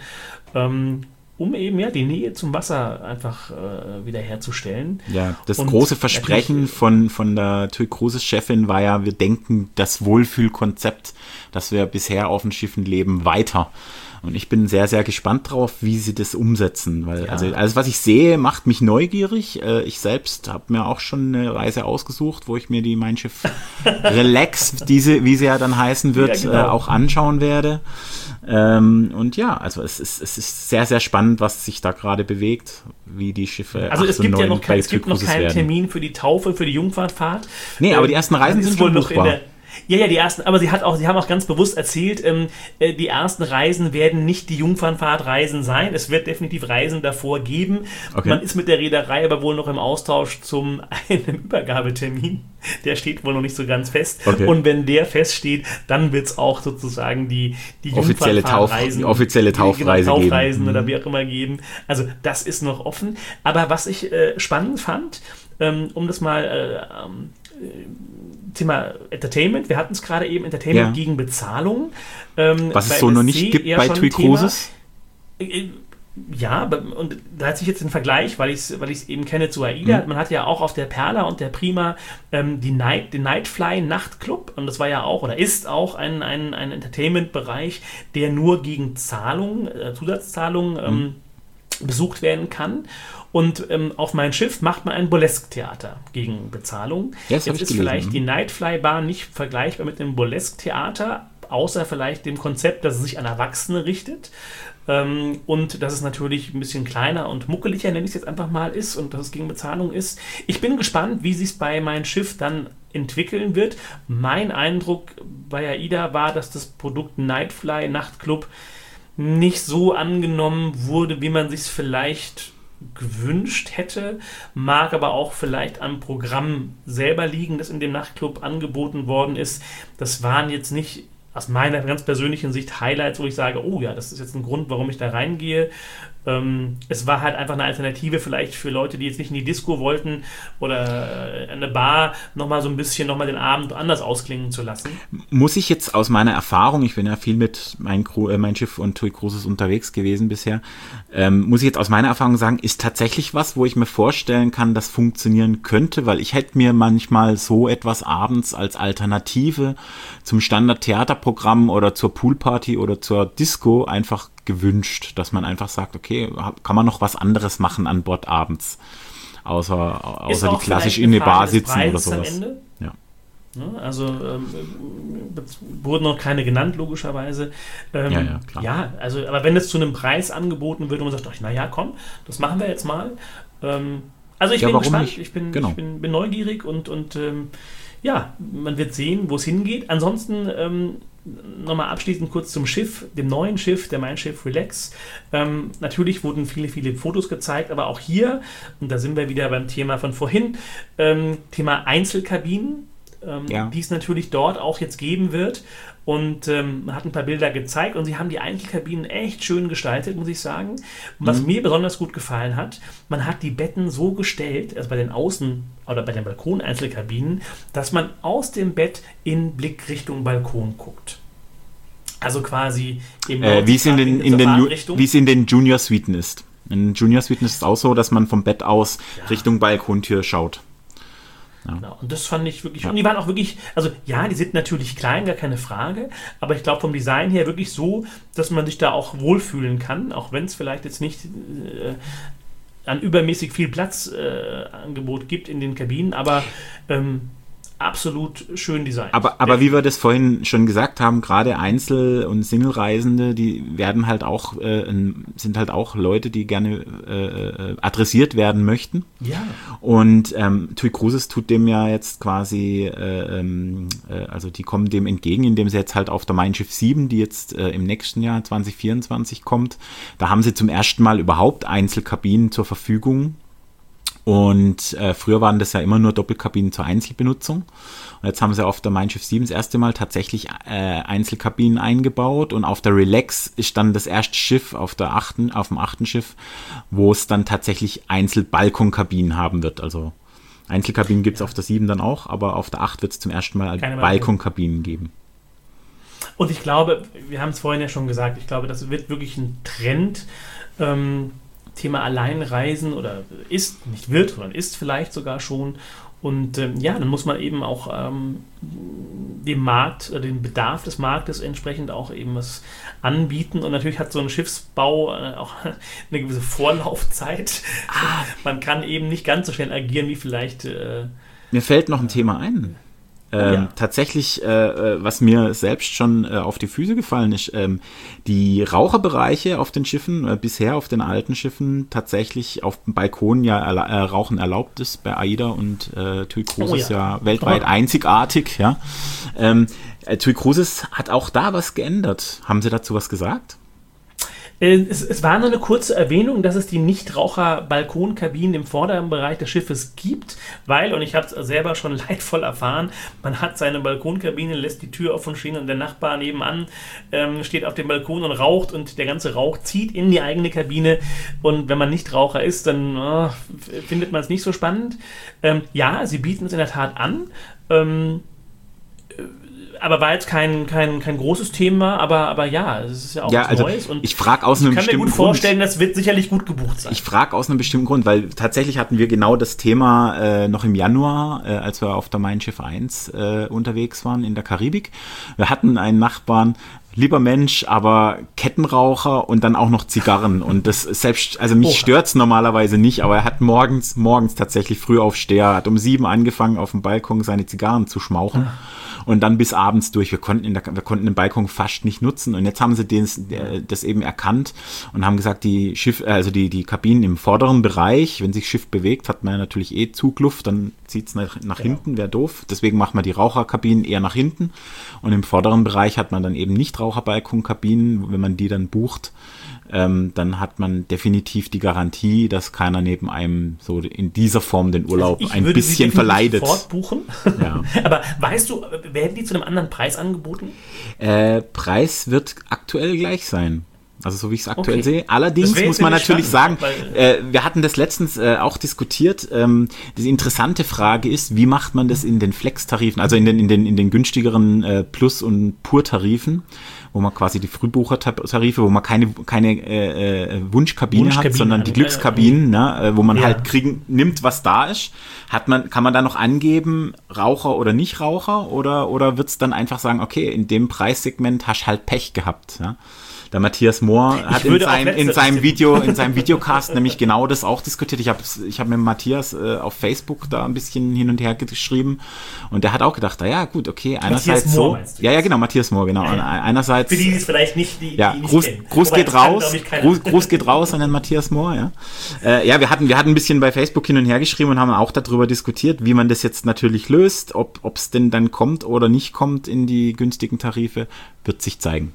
[SPEAKER 2] um eben die Nähe zum Wasser einfach wiederherzustellen.
[SPEAKER 3] Ja, das große Versprechen von der TUI Cruises Chefin war ja, wir denken das Wohlfühlkonzept, das wir bisher auf den Schiffen leben, weiter. Und ich bin sehr, sehr gespannt drauf, wie sie das umsetzen, weil also alles, was ich sehe, macht mich neugierig. Ich selbst habe mir auch schon eine Reise ausgesucht, wo ich mir die Mein Schiff Relax, wie sie ja dann heißen wird, auch anschauen werde. Und ja, also es ist sehr, sehr spannend, was sich da gerade bewegt, wie die Schiffe.
[SPEAKER 2] Also es gibt ja noch keinen Termin für die Taufe, für die Jungfernfahrt.
[SPEAKER 3] Nee, aber die ersten Reisen sind wohl noch buchbar.
[SPEAKER 2] Ja, die ersten, aber sie haben auch ganz bewusst erzählt, die ersten Reisen werden nicht die Jungfernfahrtreisen sein. Es wird definitiv Reisen davor geben. Okay. Man ist mit der Reederei aber wohl noch im Austausch zum einem Übergabetermin. Der steht wohl noch nicht so ganz fest. Okay. Und wenn der feststeht, dann wird es auch sozusagen die
[SPEAKER 3] offizielle Taufreise
[SPEAKER 2] geben. Oder wie auch immer geben. Also das ist noch offen. Aber was ich spannend fand, um das mal Thema Entertainment, wir hatten es gerade eben, Entertainment gegen Bezahlung.
[SPEAKER 3] Was es so noch nicht gibt bei TUI Cruises?
[SPEAKER 2] Ja, und da hat sich jetzt ein Vergleich, weil ich es eben kenne zu AIDA. Man hat ja auch auf der Perla und der Prima den Nightfly Nachtclub, und das war ja auch oder ist auch ein Entertainment-Bereich, der nur gegen Zusatzzahlungen besucht werden kann. Und auf Mein Schiff macht man ein Burlesque-Theater gegen Bezahlung.
[SPEAKER 3] Jetzt ist
[SPEAKER 2] vielleicht die Nightfly-Bar nicht vergleichbar mit dem Burlesque-Theater, außer vielleicht dem Konzept, dass es sich an Erwachsene richtet. Und dass es natürlich ein bisschen kleiner und muckeliger, nenne ich es jetzt einfach mal, ist und dass es gegen Bezahlung ist. Ich bin gespannt, wie sich es bei Mein Schiff dann entwickeln wird. Mein Eindruck bei AIDA war, dass das Produkt Nightfly Nachtclub nicht so angenommen wurde, wie man sich es vielleicht gewünscht hätte, mag aber auch vielleicht am Programm selber liegen, das in dem Nachtclub angeboten worden ist. Das waren jetzt nicht aus meiner ganz persönlichen Sicht Highlights, wo ich sage, oh ja, das ist jetzt ein Grund, warum ich da reingehe. Es war halt einfach eine Alternative vielleicht für Leute, die jetzt nicht in die Disco wollten oder eine Bar nochmal so ein bisschen den Abend anders ausklingen zu lassen.
[SPEAKER 3] Muss ich jetzt aus meiner Erfahrung, ich bin ja viel mit Mein Schiff und TUI Cruises unterwegs gewesen bisher, muss ich jetzt aus meiner Erfahrung sagen, ist tatsächlich was, wo ich mir vorstellen kann, das funktionieren könnte, weil ich hätte mir manchmal so etwas abends als Alternative zum Standard-Theaterprogramm oder zur Poolparty oder zur Disco einfach gewünscht, dass man einfach sagt, okay, kann man noch was anderes machen an Bord abends, außer die klassisch in der Bar sitzen oder sowas. Ja.
[SPEAKER 2] Also wurden noch keine genannt, logischerweise.
[SPEAKER 3] Klar.
[SPEAKER 2] Ja, also, aber wenn es zu einem Preis angeboten wird und man sagt, naja, komm, das machen wir jetzt mal. Also ich bin gespannt, ich bin neugierig und ja, man wird sehen, wo es hingeht. Ansonsten nochmal abschließend kurz zum Schiff, dem neuen Schiff, der Mein Schiff Relax. Natürlich wurden viele Fotos gezeigt, aber auch hier, und da sind wir wieder beim Thema von vorhin, Thema Einzelkabinen, die es natürlich dort auch jetzt geben wird. Und man hat ein paar Bilder gezeigt und sie haben die Einzelkabinen echt schön gestaltet, muss ich sagen. Und was mir besonders gut gefallen hat, man hat die Betten so gestellt, also bei den Außen- oder bei den Balkon-Einzelkabinen, dass man aus dem Bett in Blick Richtung Balkon guckt. Also quasi
[SPEAKER 3] wie es in den Junior Suiten ist. In Junior Suiten ist es auch so, dass man vom Bett aus Richtung Balkontür schaut. Ja.
[SPEAKER 2] Genau. Und das fand ich wirklich, und die waren auch wirklich, also ja, die sind natürlich klein, gar keine Frage, aber ich glaube vom Design her wirklich so, dass man sich da auch wohlfühlen kann, auch wenn es vielleicht jetzt nicht an übermäßig viel Platzangebot gibt in den Kabinen, aber absolut schön designt.
[SPEAKER 3] Aber wie wir das vorhin schon gesagt haben, gerade Einzel- und Single-Reisende, die werden halt auch, sind halt auch Leute, die gerne adressiert werden möchten.
[SPEAKER 2] Ja.
[SPEAKER 3] Und TUI Cruises tut dem ja jetzt quasi, also die kommen dem entgegen, indem sie jetzt halt auf der Mein Schiff 7, die jetzt im nächsten Jahr 2024 kommt, da haben sie zum ersten Mal überhaupt Einzelkabinen zur Verfügung. Und früher waren das ja immer nur Doppelkabinen zur Einzelbenutzung. Und jetzt haben sie auf der Mein Schiff 7 das erste Mal tatsächlich Einzelkabinen eingebaut. Und auf der Relax ist dann das erste Schiff auf dem 8. Schiff, wo es dann tatsächlich Einzelbalkonkabinen haben wird. Also Einzelkabinen gibt es auf der 7 dann auch, aber auf der 8 wird es zum ersten Mal Balkonkabinen geben.
[SPEAKER 2] Und ich glaube, wir haben es vorhin ja schon gesagt, ich glaube, das wird wirklich ein Trend. Thema Alleinreisen oder ist, nicht wird, sondern ist vielleicht sogar schon. Und dann muss man eben auch dem Markt, den Bedarf des Marktes entsprechend auch eben was anbieten. Und natürlich hat so ein Schiffsbau auch eine gewisse Vorlaufzeit. Man kann eben nicht ganz so schnell agieren wie vielleicht.
[SPEAKER 3] Mir fällt noch ein Thema ein. Tatsächlich, was mir selbst schon auf die Füße gefallen ist, die Raucherbereiche auf den Schiffen, bisher auf den alten Schiffen tatsächlich auf dem Balkon Rauchen erlaubt ist, bei AIDA und TUI Cruises ja weltweit einzigartig. Ja. TUI Cruises hat auch da was geändert. Haben Sie dazu was gesagt?
[SPEAKER 2] Es war nur eine kurze Erwähnung, dass es die Nichtraucher-Balkonkabinen im vorderen Bereich des Schiffes gibt, weil, und ich habe es selber schon leidvoll erfahren, man hat seine Balkonkabine, lässt die Tür offen stehen und der Nachbar nebenan steht auf dem Balkon und raucht und der ganze Rauch zieht in die eigene Kabine und wenn man Nichtraucher ist, dann findet man es nicht so spannend. Sie bieten es in der Tat an, aber war jetzt kein großes Thema, aber ja, es ist ja auch was Neues. Und
[SPEAKER 3] ich frage aus einem bestimmten Grund.
[SPEAKER 2] Ich kann mir gut vorstellen, das wird sicherlich gut gebucht sein.
[SPEAKER 3] Ich frage aus einem bestimmten Grund, weil tatsächlich hatten wir genau das Thema noch im Januar, als wir auf der Mein Schiff 1 unterwegs waren in der Karibik. Wir hatten einen Nachbarn, lieber Mensch, aber Kettenraucher und dann auch noch Zigarren. Und das selbst, also mich stört's normalerweise nicht, aber er hat morgens tatsächlich Frühaufsteher, hat um 7 angefangen, auf dem Balkon seine Zigarren zu schmauchen. Und dann bis abends durch. Wir konnten den Balkon fast nicht nutzen. Und jetzt haben sie das eben erkannt und haben gesagt, die Kabinen im vorderen Bereich, wenn sich das Schiff bewegt, hat man ja natürlich Zugluft, dann zieht es nach hinten, wäre doof. Deswegen macht man die Raucherkabinen eher nach hinten. Und im vorderen Bereich hat man dann eben nicht Raucherbalkonkabinen. Wenn man die dann bucht, dann hat man definitiv die Garantie, dass keiner neben einem so in dieser Form den Urlaub ein bisschen verleidet.
[SPEAKER 2] Sofort buchen. Ja. Aber weißt du, werden die zu einem anderen Preis angeboten?
[SPEAKER 3] Preis wird aktuell gleich sein. Also so wie ich es aktuell sehe. Allerdings muss man natürlich sagen, wir hatten das letztens auch diskutiert. Die interessante Frage ist, wie macht man das in den Flex-Tarifen, also in den günstigeren Plus- und Pur-Tarifen, wo man quasi die Frühbucher-Tarife, wo man keine Wunschkabine hat, sondern die Glückskabinen, wo man halt nimmt, was da ist. Kann man da noch angeben, Raucher oder nicht Raucher, oder wird es dann einfach sagen, okay, in dem Preissegment hast du halt Pech gehabt, ja? Der Matthias Mohr hat in seinem Videocast nämlich genau das auch diskutiert. Ich hab mit Matthias auf Facebook da ein bisschen hin und her geschrieben und der hat auch gedacht, gut, okay, einerseits Matthias Mohr, so. Ja, genau, Matthias Mohr, genau. Ja. Einerseits.
[SPEAKER 2] Für die es vielleicht nicht, die
[SPEAKER 3] Gruß geht raus. Gruß geht raus an den Matthias Mohr, ja. Wir hatten ein bisschen bei Facebook hin und her geschrieben und haben auch darüber diskutiert, wie man das jetzt natürlich löst, ob es denn dann kommt oder nicht kommt in die günstigen Tarife, wird sich zeigen.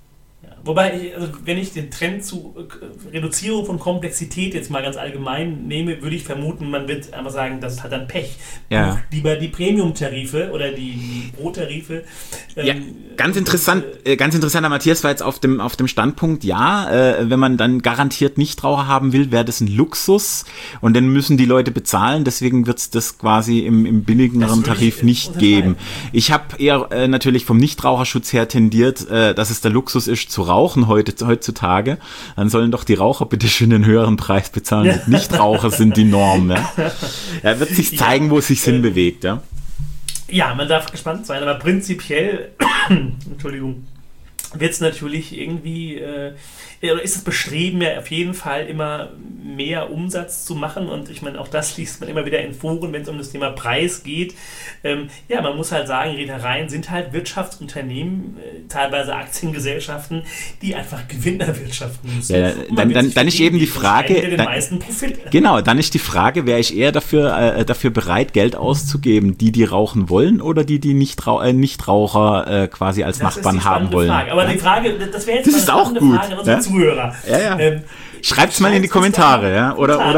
[SPEAKER 2] Wobei, wenn ich den Trend zu Reduzierung von Komplexität jetzt mal ganz allgemein nehme, würde ich vermuten, man wird einfach sagen, das ist halt dann Pech.
[SPEAKER 3] Ja.
[SPEAKER 2] Lieber die Premium-Tarife oder die Pro-Tarife,
[SPEAKER 3] Ja, ganz interessanter Matthias war jetzt auf dem Standpunkt, wenn man dann garantiert Nichtraucher haben will, wäre das ein Luxus und dann müssen die Leute bezahlen, deswegen wird es das quasi im billigeren Tarif nicht geben. Ich habe eher natürlich vom Nichtraucherschutz her tendiert, dass es der Luxus ist, zu rauchen heutzutage. Dann sollen doch die Raucher bitte schön einen höheren Preis bezahlen. Nichtraucher sind die Norm. Ja. Er wird sich zeigen, wo es sich hinbewegt, ja.
[SPEAKER 2] Ja, man darf gespannt sein, aber prinzipiell, Entschuldigung, wird es natürlich irgendwie, oder ist das Bestreben ja auf jeden Fall immer mehr Umsatz zu machen und ich meine, auch das liest man immer wieder in Foren, wenn es um das Thema Preis geht. Man muss halt sagen, Reedereien sind halt Wirtschaftsunternehmen, teilweise Aktiengesellschaften, die einfach Gewinn erwirtschaften müssen.
[SPEAKER 3] Ja, dann ist eben die Frage, dann ist die Frage, wäre ich eher dafür bereit, Geld auszugeben, die rauchen wollen oder die Nichtraucher quasi als Nachbarn haben wollen.
[SPEAKER 2] Frage. Aber die Frage, das wäre jetzt
[SPEAKER 3] mal eine spannende
[SPEAKER 2] Frage an unsere Zuhörer.
[SPEAKER 3] Ja. Schreibt's mal in die Kommentare, ja,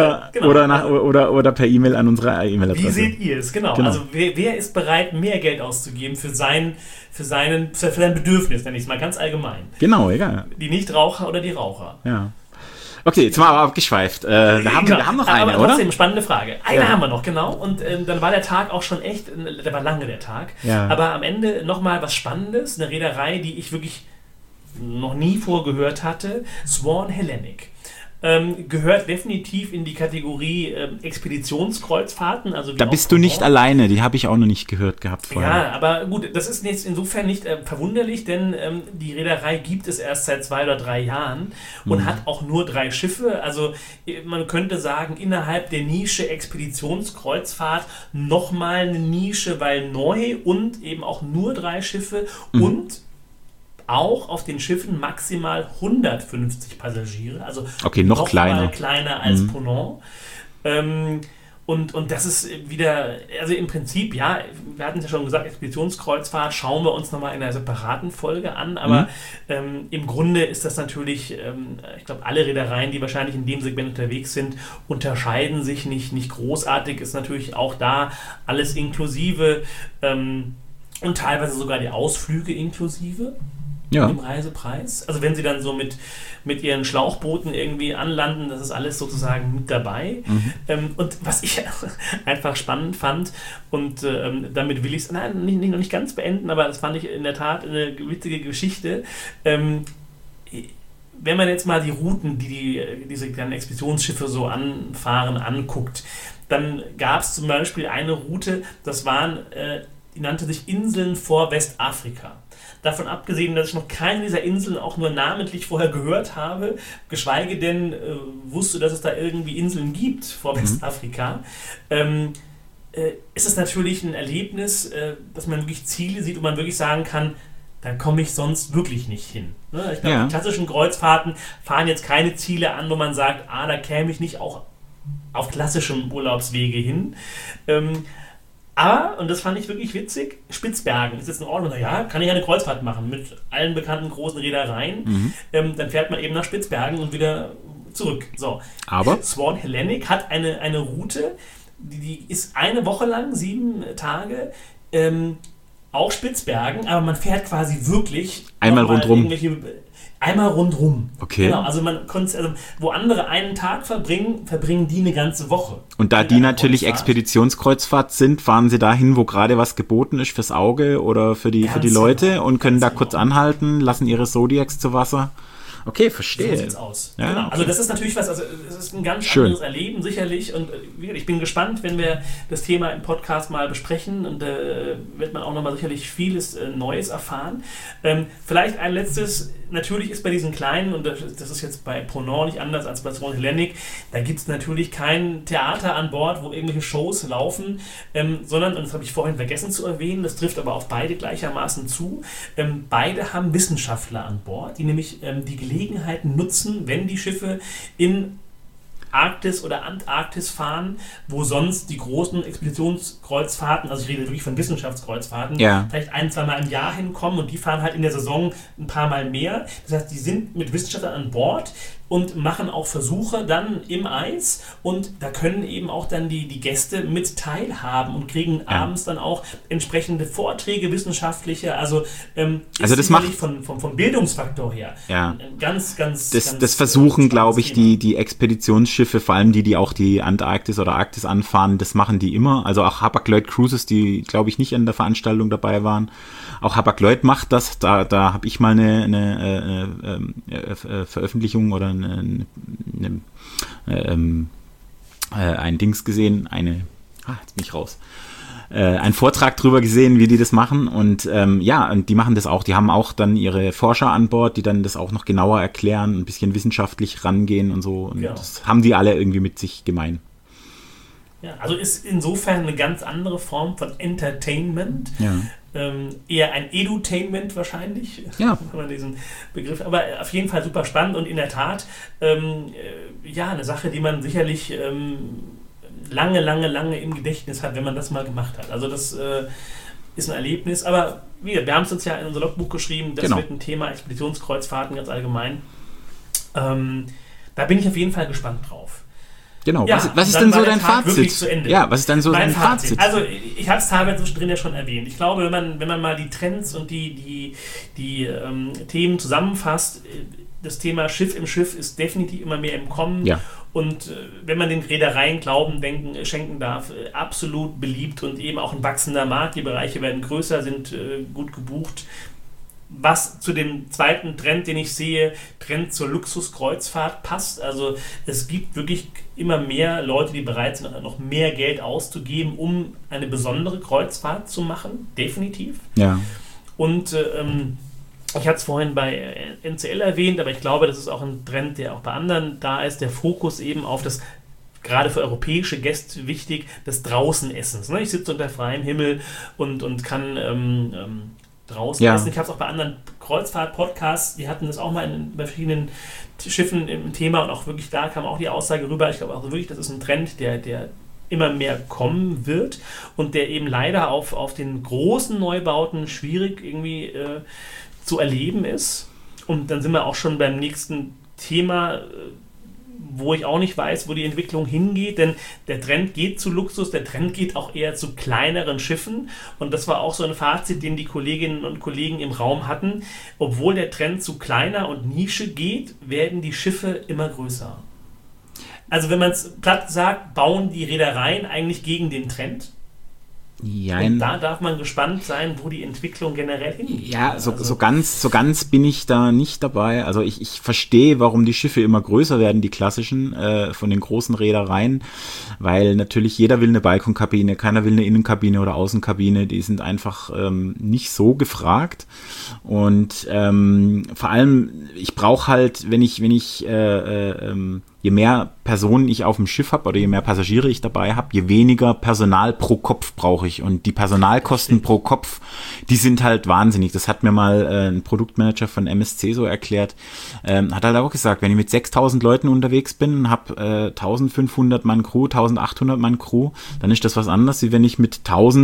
[SPEAKER 3] oder per E-Mail an unsere E-Mail-Adresse.
[SPEAKER 2] Wie seht ihr es? Genau. Also wer ist bereit, mehr Geld auszugeben für sein Bedürfnis, nenne ich es mal ganz allgemein.
[SPEAKER 3] Genau, egal.
[SPEAKER 2] Die Nichtraucher oder die Raucher.
[SPEAKER 3] Ja. Okay, jetzt mal aber abgeschweift. Wir haben noch eine,
[SPEAKER 2] aber trotzdem,
[SPEAKER 3] oder?
[SPEAKER 2] Spannende Frage. Eine haben wir noch, genau. Und dann war der Tag auch schon echt, der war lange der Tag.
[SPEAKER 3] Ja.
[SPEAKER 2] Aber am Ende nochmal was Spannendes, eine Reederei, die ich wirklich noch nie vorgehört hatte, Swan Hellenic. Gehört definitiv in die Kategorie Expeditionskreuzfahrten. Also
[SPEAKER 3] da bist du nicht alleine, die habe ich auch noch nicht gehört gehabt vorher.
[SPEAKER 2] Ja, aber gut, das ist jetzt insofern nicht verwunderlich, denn die Reederei gibt es erst seit 2 oder 3 Jahren und hat auch nur 3 Schiffe. Also man könnte sagen, innerhalb der Nische Expeditionskreuzfahrt nochmal eine Nische, weil neu und eben auch nur 3 Schiffe und auch auf den Schiffen maximal 150 Passagiere, also
[SPEAKER 3] noch kleiner
[SPEAKER 2] als Ponant. Und das ist wieder, also im Prinzip, ja, wir hatten es ja schon gesagt, Expeditionskreuzfahrt schauen wir uns nochmal in einer separaten Folge an, aber im Grunde ist das natürlich, ich glaube, alle Reedereien, die wahrscheinlich in dem Segment unterwegs sind, unterscheiden sich nicht großartig, ist natürlich auch da alles inklusive und teilweise sogar die Ausflüge inklusive. Im Reisepreis. Also wenn sie dann so mit ihren Schlauchbooten irgendwie anlanden, das ist alles sozusagen mit dabei. Und was ich einfach spannend fand, und damit will ich es noch nicht ganz beenden, aber das fand ich in der Tat eine witzige Geschichte. Wenn man jetzt mal die Routen, die diese kleinen Expeditionsschiffe so anfahren, anguckt, dann gab es zum Beispiel eine Route, die nannte sich Inseln vor Westafrika. Davon abgesehen, dass ich noch keine dieser Inseln auch nur namentlich vorher gehört habe, geschweige denn wusste, dass es da irgendwie Inseln gibt vor Westafrika, ist es natürlich ein Erlebnis, dass man wirklich Ziele sieht und man wirklich sagen kann, da komme ich sonst wirklich nicht hin. Ne? Ich glaube, die klassischen Kreuzfahrten fahren jetzt keine Ziele an, wo man sagt, da käme ich nicht auch auf klassischem Urlaubswege hin. Aber, und das fand ich wirklich witzig, Spitzbergen ist jetzt in Ordnung. Ja, kann ich eine Kreuzfahrt machen mit allen bekannten großen Reedereien. Dann fährt man eben nach Spitzbergen und wieder zurück. So.
[SPEAKER 3] Aber
[SPEAKER 2] Swan Hellenic hat eine Route, die ist eine Woche lang, 7 Tage, auch Spitzbergen, aber man fährt quasi wirklich
[SPEAKER 3] einmal rundrum.
[SPEAKER 2] Einmal rundrum.
[SPEAKER 3] Okay.
[SPEAKER 2] Genau, also wo andere einen Tag verbringen die eine ganze Woche.
[SPEAKER 3] Und da die natürlich Expeditionskreuzfahrt sind, fahren sie dahin, wo gerade was geboten ist fürs Auge oder für die Leute und können da kurz anhalten, lassen ihre Zodiacs zu Wasser. Okay, verstehe.
[SPEAKER 2] So sieht's aus.
[SPEAKER 3] Ja,
[SPEAKER 2] genau.
[SPEAKER 3] okay.
[SPEAKER 2] Also das ist natürlich was, also es ist ein ganz anderes Erleben, sicherlich. Und ich bin gespannt, wenn wir das Thema im Podcast mal besprechen. Und wird man auch nochmal sicherlich vieles Neues erfahren. Vielleicht ein letztes, natürlich ist bei diesen kleinen, und das ist jetzt bei Ponant nicht anders als bei Swan Hellenic, da gibt es natürlich kein Theater an Bord, wo irgendwelche Shows laufen, sondern, und das habe ich vorhin vergessen zu erwähnen, das trifft aber auf beide gleichermaßen zu, beide haben Wissenschaftler an Bord, die nämlich die Gelegenheiten nutzen, wenn die Schiffe in Arktis oder Antarktis fahren, wo sonst die großen Expeditionskreuzfahrten, also ich rede wirklich von Wissenschaftskreuzfahrten, vielleicht 1-2 Mal im Jahr hinkommen und die fahren halt in der Saison ein paar Mal mehr. Das heißt, die sind mit Wissenschaftlern an Bord, und machen auch Versuche dann im Eis und da können eben auch dann die Gäste mit teilhaben und kriegen abends dann auch entsprechende Vorträge, wissenschaftliche, also
[SPEAKER 3] das macht
[SPEAKER 2] vom Bildungsfaktor her ganz
[SPEAKER 3] das versuchen, glaube ich, die Expeditionsschiffe, vor allem die auch die Antarktis oder Arktis anfahren, das machen die immer. Also auch Hapag-Lloyd Cruises, die, glaube ich, nicht an der Veranstaltung dabei waren. Auch Hapag-Lloyd macht das. Da habe ich mal eine Veröffentlichung oder ein Dings gesehen, jetzt bin ich raus. Einen Vortrag drüber gesehen, wie die das machen und und die machen das auch. Die haben auch dann ihre Forscher an Bord, die dann das auch noch genauer erklären, ein bisschen wissenschaftlich rangehen und so. Und das haben die alle irgendwie mit sich gemein.
[SPEAKER 2] Ja, also ist insofern eine ganz andere Form von Entertainment.
[SPEAKER 3] Ja.
[SPEAKER 2] Eher ein Edutainment wahrscheinlich,
[SPEAKER 3] wenn
[SPEAKER 2] man diesen Begriff, aber auf jeden Fall super spannend und in der Tat eine Sache, die man sicherlich lange im Gedächtnis hat, wenn man das mal gemacht hat. Also das ist ein Erlebnis, aber wir haben es uns ja in unser Logbuch geschrieben, das wird ein Thema Expeditionskreuzfahrten ganz allgemein. Da bin ich auf jeden Fall gespannt drauf.
[SPEAKER 3] Genau, was ist denn so dein Fazit?
[SPEAKER 2] Ja,
[SPEAKER 3] was ist denn so dein Fazit?
[SPEAKER 2] Also ich habe es teilweise zwischendrin ja schon erwähnt. Ich glaube, wenn man mal die Trends und die Themen zusammenfasst, das Thema Schiff im Schiff ist definitiv immer mehr im Kommen.
[SPEAKER 3] Ja.
[SPEAKER 2] Und wenn man den Reedereien Glauben schenken darf, absolut beliebt und eben auch ein wachsender Markt. Die Bereiche werden größer, sind gut gebucht. Was zu dem zweiten Trend, den ich sehe, Trend zur Luxuskreuzfahrt passt. Also es gibt wirklich immer mehr Leute, die bereit sind, noch mehr Geld auszugeben, um eine besondere Kreuzfahrt zu machen. Definitiv.
[SPEAKER 3] Ja.
[SPEAKER 2] Und ich hatte es vorhin bei NCL erwähnt, aber ich glaube, das ist auch ein Trend, der auch bei anderen da ist. Der Fokus eben auf das, gerade für europäische Gäste wichtig, des Draußenessens. Ne? Ich sitze unter freiem Himmel und kann draußen essen. Ich habe es auch bei anderen Kreuzfahrt-Podcasts, die hatten das auch mal bei verschiedenen Schiffen im Thema und auch wirklich da kam auch die Aussage rüber. Ich glaube auch wirklich, das ist ein Trend, der immer mehr kommen wird und der eben leider auf den großen Neubauten schwierig irgendwie zu erleben ist. Und dann sind wir auch schon beim nächsten Thema, wo ich auch nicht weiß, wo die Entwicklung hingeht, denn der Trend geht zu Luxus, der Trend geht auch eher zu kleineren Schiffen und das war auch so ein Fazit, den die Kolleginnen und Kollegen im Raum hatten. Obwohl der Trend zu kleiner und Nische geht, werden die Schiffe immer größer. Also wenn man es platt sagt, bauen die Reedereien eigentlich gegen den Trend. Und da darf man gespannt sein, wo die Entwicklung generell hingeht.
[SPEAKER 3] Ja, so ganz bin ich da nicht dabei. Also ich verstehe, warum die Schiffe immer größer werden, die klassischen, von den großen Reedereien, weil natürlich jeder will eine Balkonkabine, keiner will eine Innenkabine oder Außenkabine, die sind einfach nicht so gefragt. Und vor allem, ich brauche halt, wenn ich je mehr Personen ich auf dem Schiff habe oder je mehr Passagiere ich dabei habe, je weniger Personal pro Kopf brauche ich. Und die Personalkosten pro Kopf, die sind halt wahnsinnig. Das hat mir mal ein Produktmanager von MSC so erklärt. Hat halt auch gesagt, wenn ich mit 6.000 Leuten unterwegs bin, habe 1.500 Mann Crew, 1.800 Mann Crew, dann ist das was anderes, wie wenn ich mit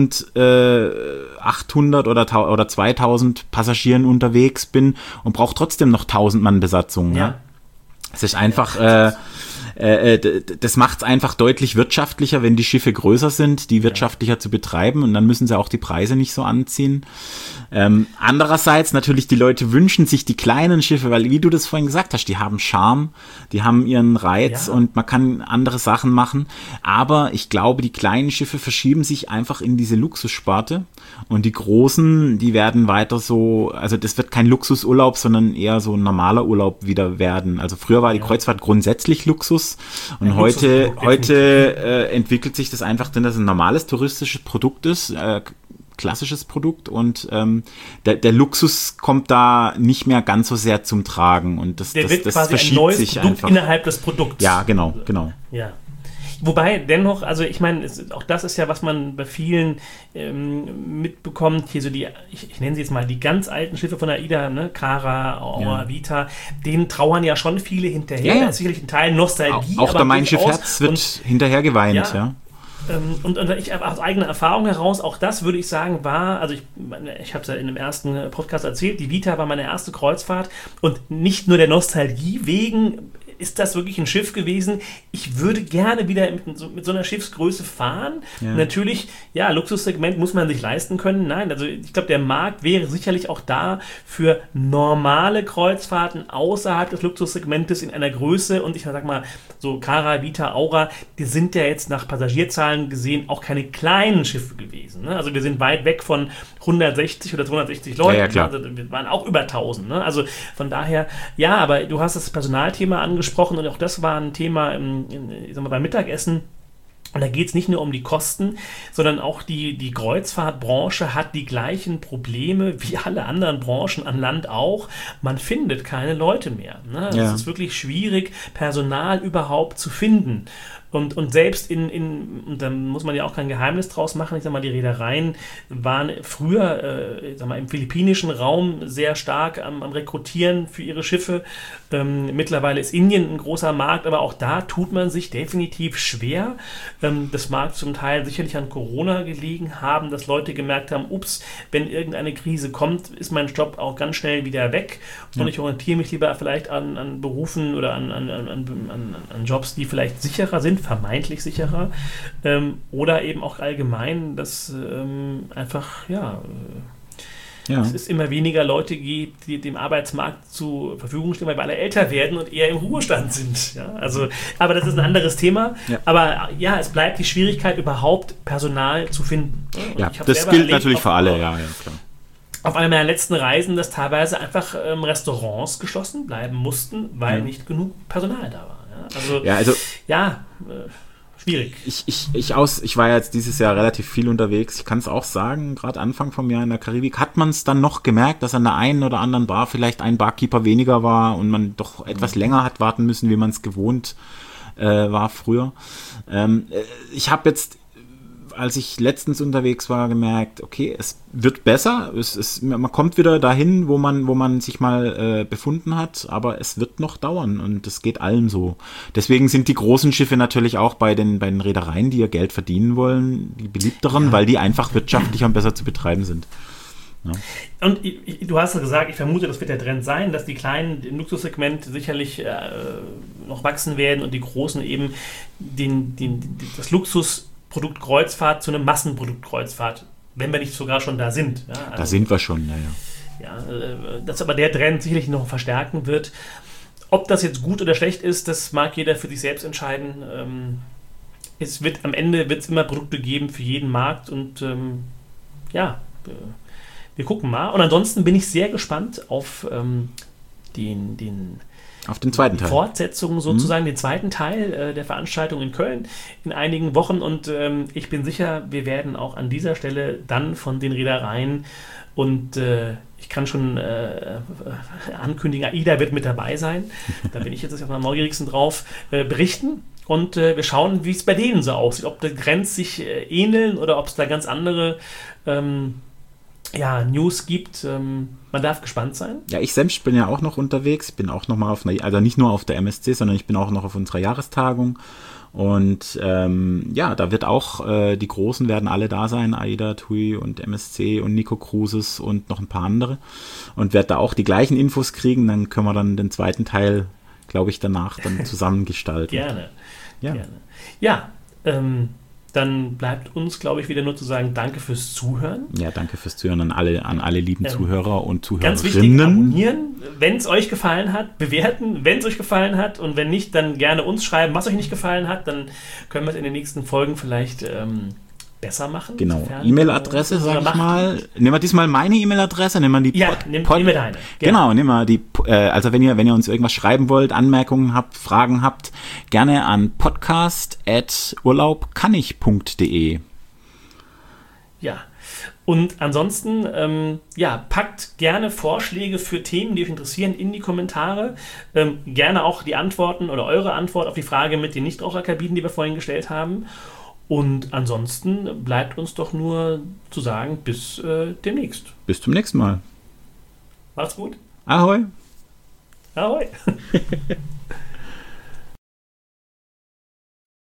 [SPEAKER 3] 1.800 oder 2.000 Passagieren unterwegs bin und brauche trotzdem noch 1.000 Mann Besatzung. Ja. Es ist einfach, das macht es einfach deutlich wirtschaftlicher, wenn die Schiffe größer sind, die wirtschaftlicher zu betreiben und dann müssen sie auch die Preise nicht so anziehen. Andererseits natürlich, die Leute wünschen sich die kleinen Schiffe, weil wie du das vorhin gesagt hast, die haben Charme, die haben ihren Reiz und man kann andere Sachen machen, aber ich glaube, die kleinen Schiffe verschieben sich einfach in diese Luxussparte und die großen, die werden weiter so, also das wird kein Luxusurlaub, sondern eher so ein normaler Urlaub wieder werden. Also früher war die Kreuzfahrt grundsätzlich Luxus und heute entwickelt sich das einfach, denn das ein normales touristisches Produkt ist, klassisches Produkt und der Luxus kommt da nicht mehr ganz so sehr zum Tragen und das
[SPEAKER 2] quasi
[SPEAKER 3] verschiebt
[SPEAKER 2] ein neues
[SPEAKER 3] sich
[SPEAKER 2] Produkt
[SPEAKER 3] einfach
[SPEAKER 2] innerhalb des Produkts.
[SPEAKER 3] Ja, genau.
[SPEAKER 2] Ja. Wobei dennoch, also ich meine, auch das ist ja, was man bei vielen mitbekommt, hier so ich nenne sie jetzt mal die ganz alten Schiffe von AIDA, ne, Cara, Aura, Vita, denen trauern ja schon viele hinterher.
[SPEAKER 3] Ja.
[SPEAKER 2] Da ist sicherlich ein Teil Nostalgie.
[SPEAKER 3] Auch der Mein Schiff Herz wird hinterher geweint, ja.
[SPEAKER 2] Und ich aus eigener Erfahrung heraus, auch das würde ich sagen, war, also ich habe es ja in dem ersten Podcast erzählt, die Vita war meine erste Kreuzfahrt und nicht nur der Nostalgie wegen ist das wirklich ein Schiff gewesen? Ich würde gerne wieder mit so einer Schiffsgröße fahren.
[SPEAKER 3] Ja.
[SPEAKER 2] Natürlich, ja, Luxussegment muss man sich leisten können. Nein, also ich glaube, der Markt wäre sicherlich auch da für normale Kreuzfahrten außerhalb des Luxussegmentes in einer Größe. Und ich sag mal, so Cara, Vita, Aura, die sind ja jetzt nach Passagierzahlen gesehen auch keine kleinen Schiffe gewesen. Ne? Also wir sind weit weg von 160 oder 260 Leuten.
[SPEAKER 3] Ja, klar.
[SPEAKER 2] Also wir waren auch über 1000. Ne? Also von daher, ja, aber du hast das Personalthema angesprochen und auch das war ein Thema beim Mittagessen. Und da geht es nicht nur um die Kosten, sondern auch die Kreuzfahrtbranche hat die gleichen Probleme wie alle anderen Branchen an Land auch. Man findet keine Leute mehr. Ne? Ja. Es ist wirklich schwierig, Personal überhaupt zu finden. Und selbst und da muss man ja auch kein Geheimnis draus machen, ich sag mal, die Reedereien waren früher im philippinischen Raum sehr stark am Rekrutieren für ihre Schiffe. Mittlerweile ist Indien ein großer Markt, aber auch da tut man sich definitiv schwer. Das mag zum Teil sicherlich an Corona gelegen haben, dass Leute gemerkt haben, ups, wenn irgendeine Krise kommt, ist mein Job auch ganz schnell wieder weg. Und ich orientiere mich lieber vielleicht an Berufen oder an Jobs, die vielleicht sicherer sind, vermeintlich sicherer, oder eben auch allgemein, dass es ist immer weniger Leute gibt, die dem Arbeitsmarkt zur Verfügung stehen, weil wir alle älter werden und eher im Ruhestand sind. Ja? Also, aber das ist ein anderes Thema. Ja. Aber ja, es bleibt die Schwierigkeit, überhaupt Personal zu finden. Und
[SPEAKER 3] ja, das gilt natürlich für alle, ja, klar.
[SPEAKER 2] Auf einer meiner letzten Reisen, dass teilweise einfach Restaurants geschlossen bleiben mussten, weil nicht genug Personal da war. Schwierig.
[SPEAKER 3] Ich war jetzt dieses Jahr relativ viel unterwegs. Ich kann es auch sagen, gerade Anfang vom Jahr in der Karibik hat man es dann noch gemerkt, dass an der einen oder anderen Bar vielleicht ein Barkeeper weniger war und man doch etwas länger hat warten müssen, wie man es gewohnt war früher. Ich habe jetzt, als ich letztens unterwegs war, gemerkt, okay, es wird besser, man kommt wieder dahin, wo man sich mal befunden hat, aber es wird noch dauern und es geht allen so. Deswegen sind die großen Schiffe natürlich auch bei den Reedereien, die ihr Geld verdienen wollen, die beliebteren, weil die einfach wirtschaftlicher und besser zu betreiben sind. Ja.
[SPEAKER 2] Und du hast ja gesagt, ich vermute, das wird der Trend sein, dass die kleinen im Luxussegment sicherlich noch wachsen werden und die großen eben das Luxusprodukt Kreuzfahrt zu einem Massenprodukt Kreuzfahrt, wenn wir nicht sogar schon da sind. Ja, also,
[SPEAKER 3] da sind wir schon, ja.
[SPEAKER 2] Dass aber der Trend sicherlich noch verstärken wird. Ob das jetzt gut oder schlecht ist, das mag jeder für sich selbst entscheiden. Am Ende wird es immer Produkte geben für jeden Markt und wir gucken mal. Und ansonsten bin ich sehr gespannt auf
[SPEAKER 3] auf den zweiten Teil.
[SPEAKER 2] Fortsetzung sozusagen, den zweiten Teil der Veranstaltung in Köln in einigen Wochen. Und ich bin sicher, wir werden auch an dieser Stelle dann von den Reedereien und ich kann schon ankündigen, AIDA wird mit dabei sein. Da bin ich jetzt am neugierigsten drauf, berichten. Und wir schauen, wie es bei denen so aussieht. Ob die Trends sich ähneln oder ob es da ganz andere News gibt. Man darf gespannt sein.
[SPEAKER 3] Ja, ich selbst bin ja auch noch unterwegs. Ich bin auch noch mal also nicht nur auf der MSC, sondern ich bin auch noch auf unserer Jahrestagung. Und da wird auch, die Großen werden alle da sein, AIDA, TUI und MSC und Nico Cruises und noch ein paar andere. Und werde da auch die gleichen Infos kriegen. Dann können wir dann den zweiten Teil, glaube ich, danach dann zusammengestalten.
[SPEAKER 2] Gerne. Ja, dann bleibt uns, glaube ich, wieder nur zu sagen, danke fürs Zuhören.
[SPEAKER 3] Ja, danke fürs Zuhören an alle lieben Zuhörer und Zuhörerinnen.
[SPEAKER 2] Ganz wichtig, abonnieren, wenn es euch gefallen hat, bewerten, wenn es euch gefallen hat und wenn nicht, dann gerne uns schreiben, was euch nicht gefallen hat, dann können wir es in den nächsten Folgen vielleicht besser machen.
[SPEAKER 3] Genau, E-Mail-Adresse, sag ich mal. Nehmen wir diesmal meine E-Mail-Adresse, nehmen wir die
[SPEAKER 2] nehmen wir deine.
[SPEAKER 3] Genau, nehmen wir die, also wenn ihr uns irgendwas schreiben wollt, Anmerkungen habt, Fragen habt, gerne an podcast@urlaubkannich.de.
[SPEAKER 2] Ja, und ansonsten, packt gerne Vorschläge für Themen, die euch interessieren, in die Kommentare. Gerne auch die Antworten oder eure Antwort auf die Frage mit den Nichtraucherkabinen, die wir vorhin gestellt haben. Und ansonsten bleibt uns doch nur zu sagen, bis demnächst.
[SPEAKER 3] Bis zum nächsten Mal.
[SPEAKER 2] Macht's gut.
[SPEAKER 3] Ahoi.
[SPEAKER 2] Ahoi.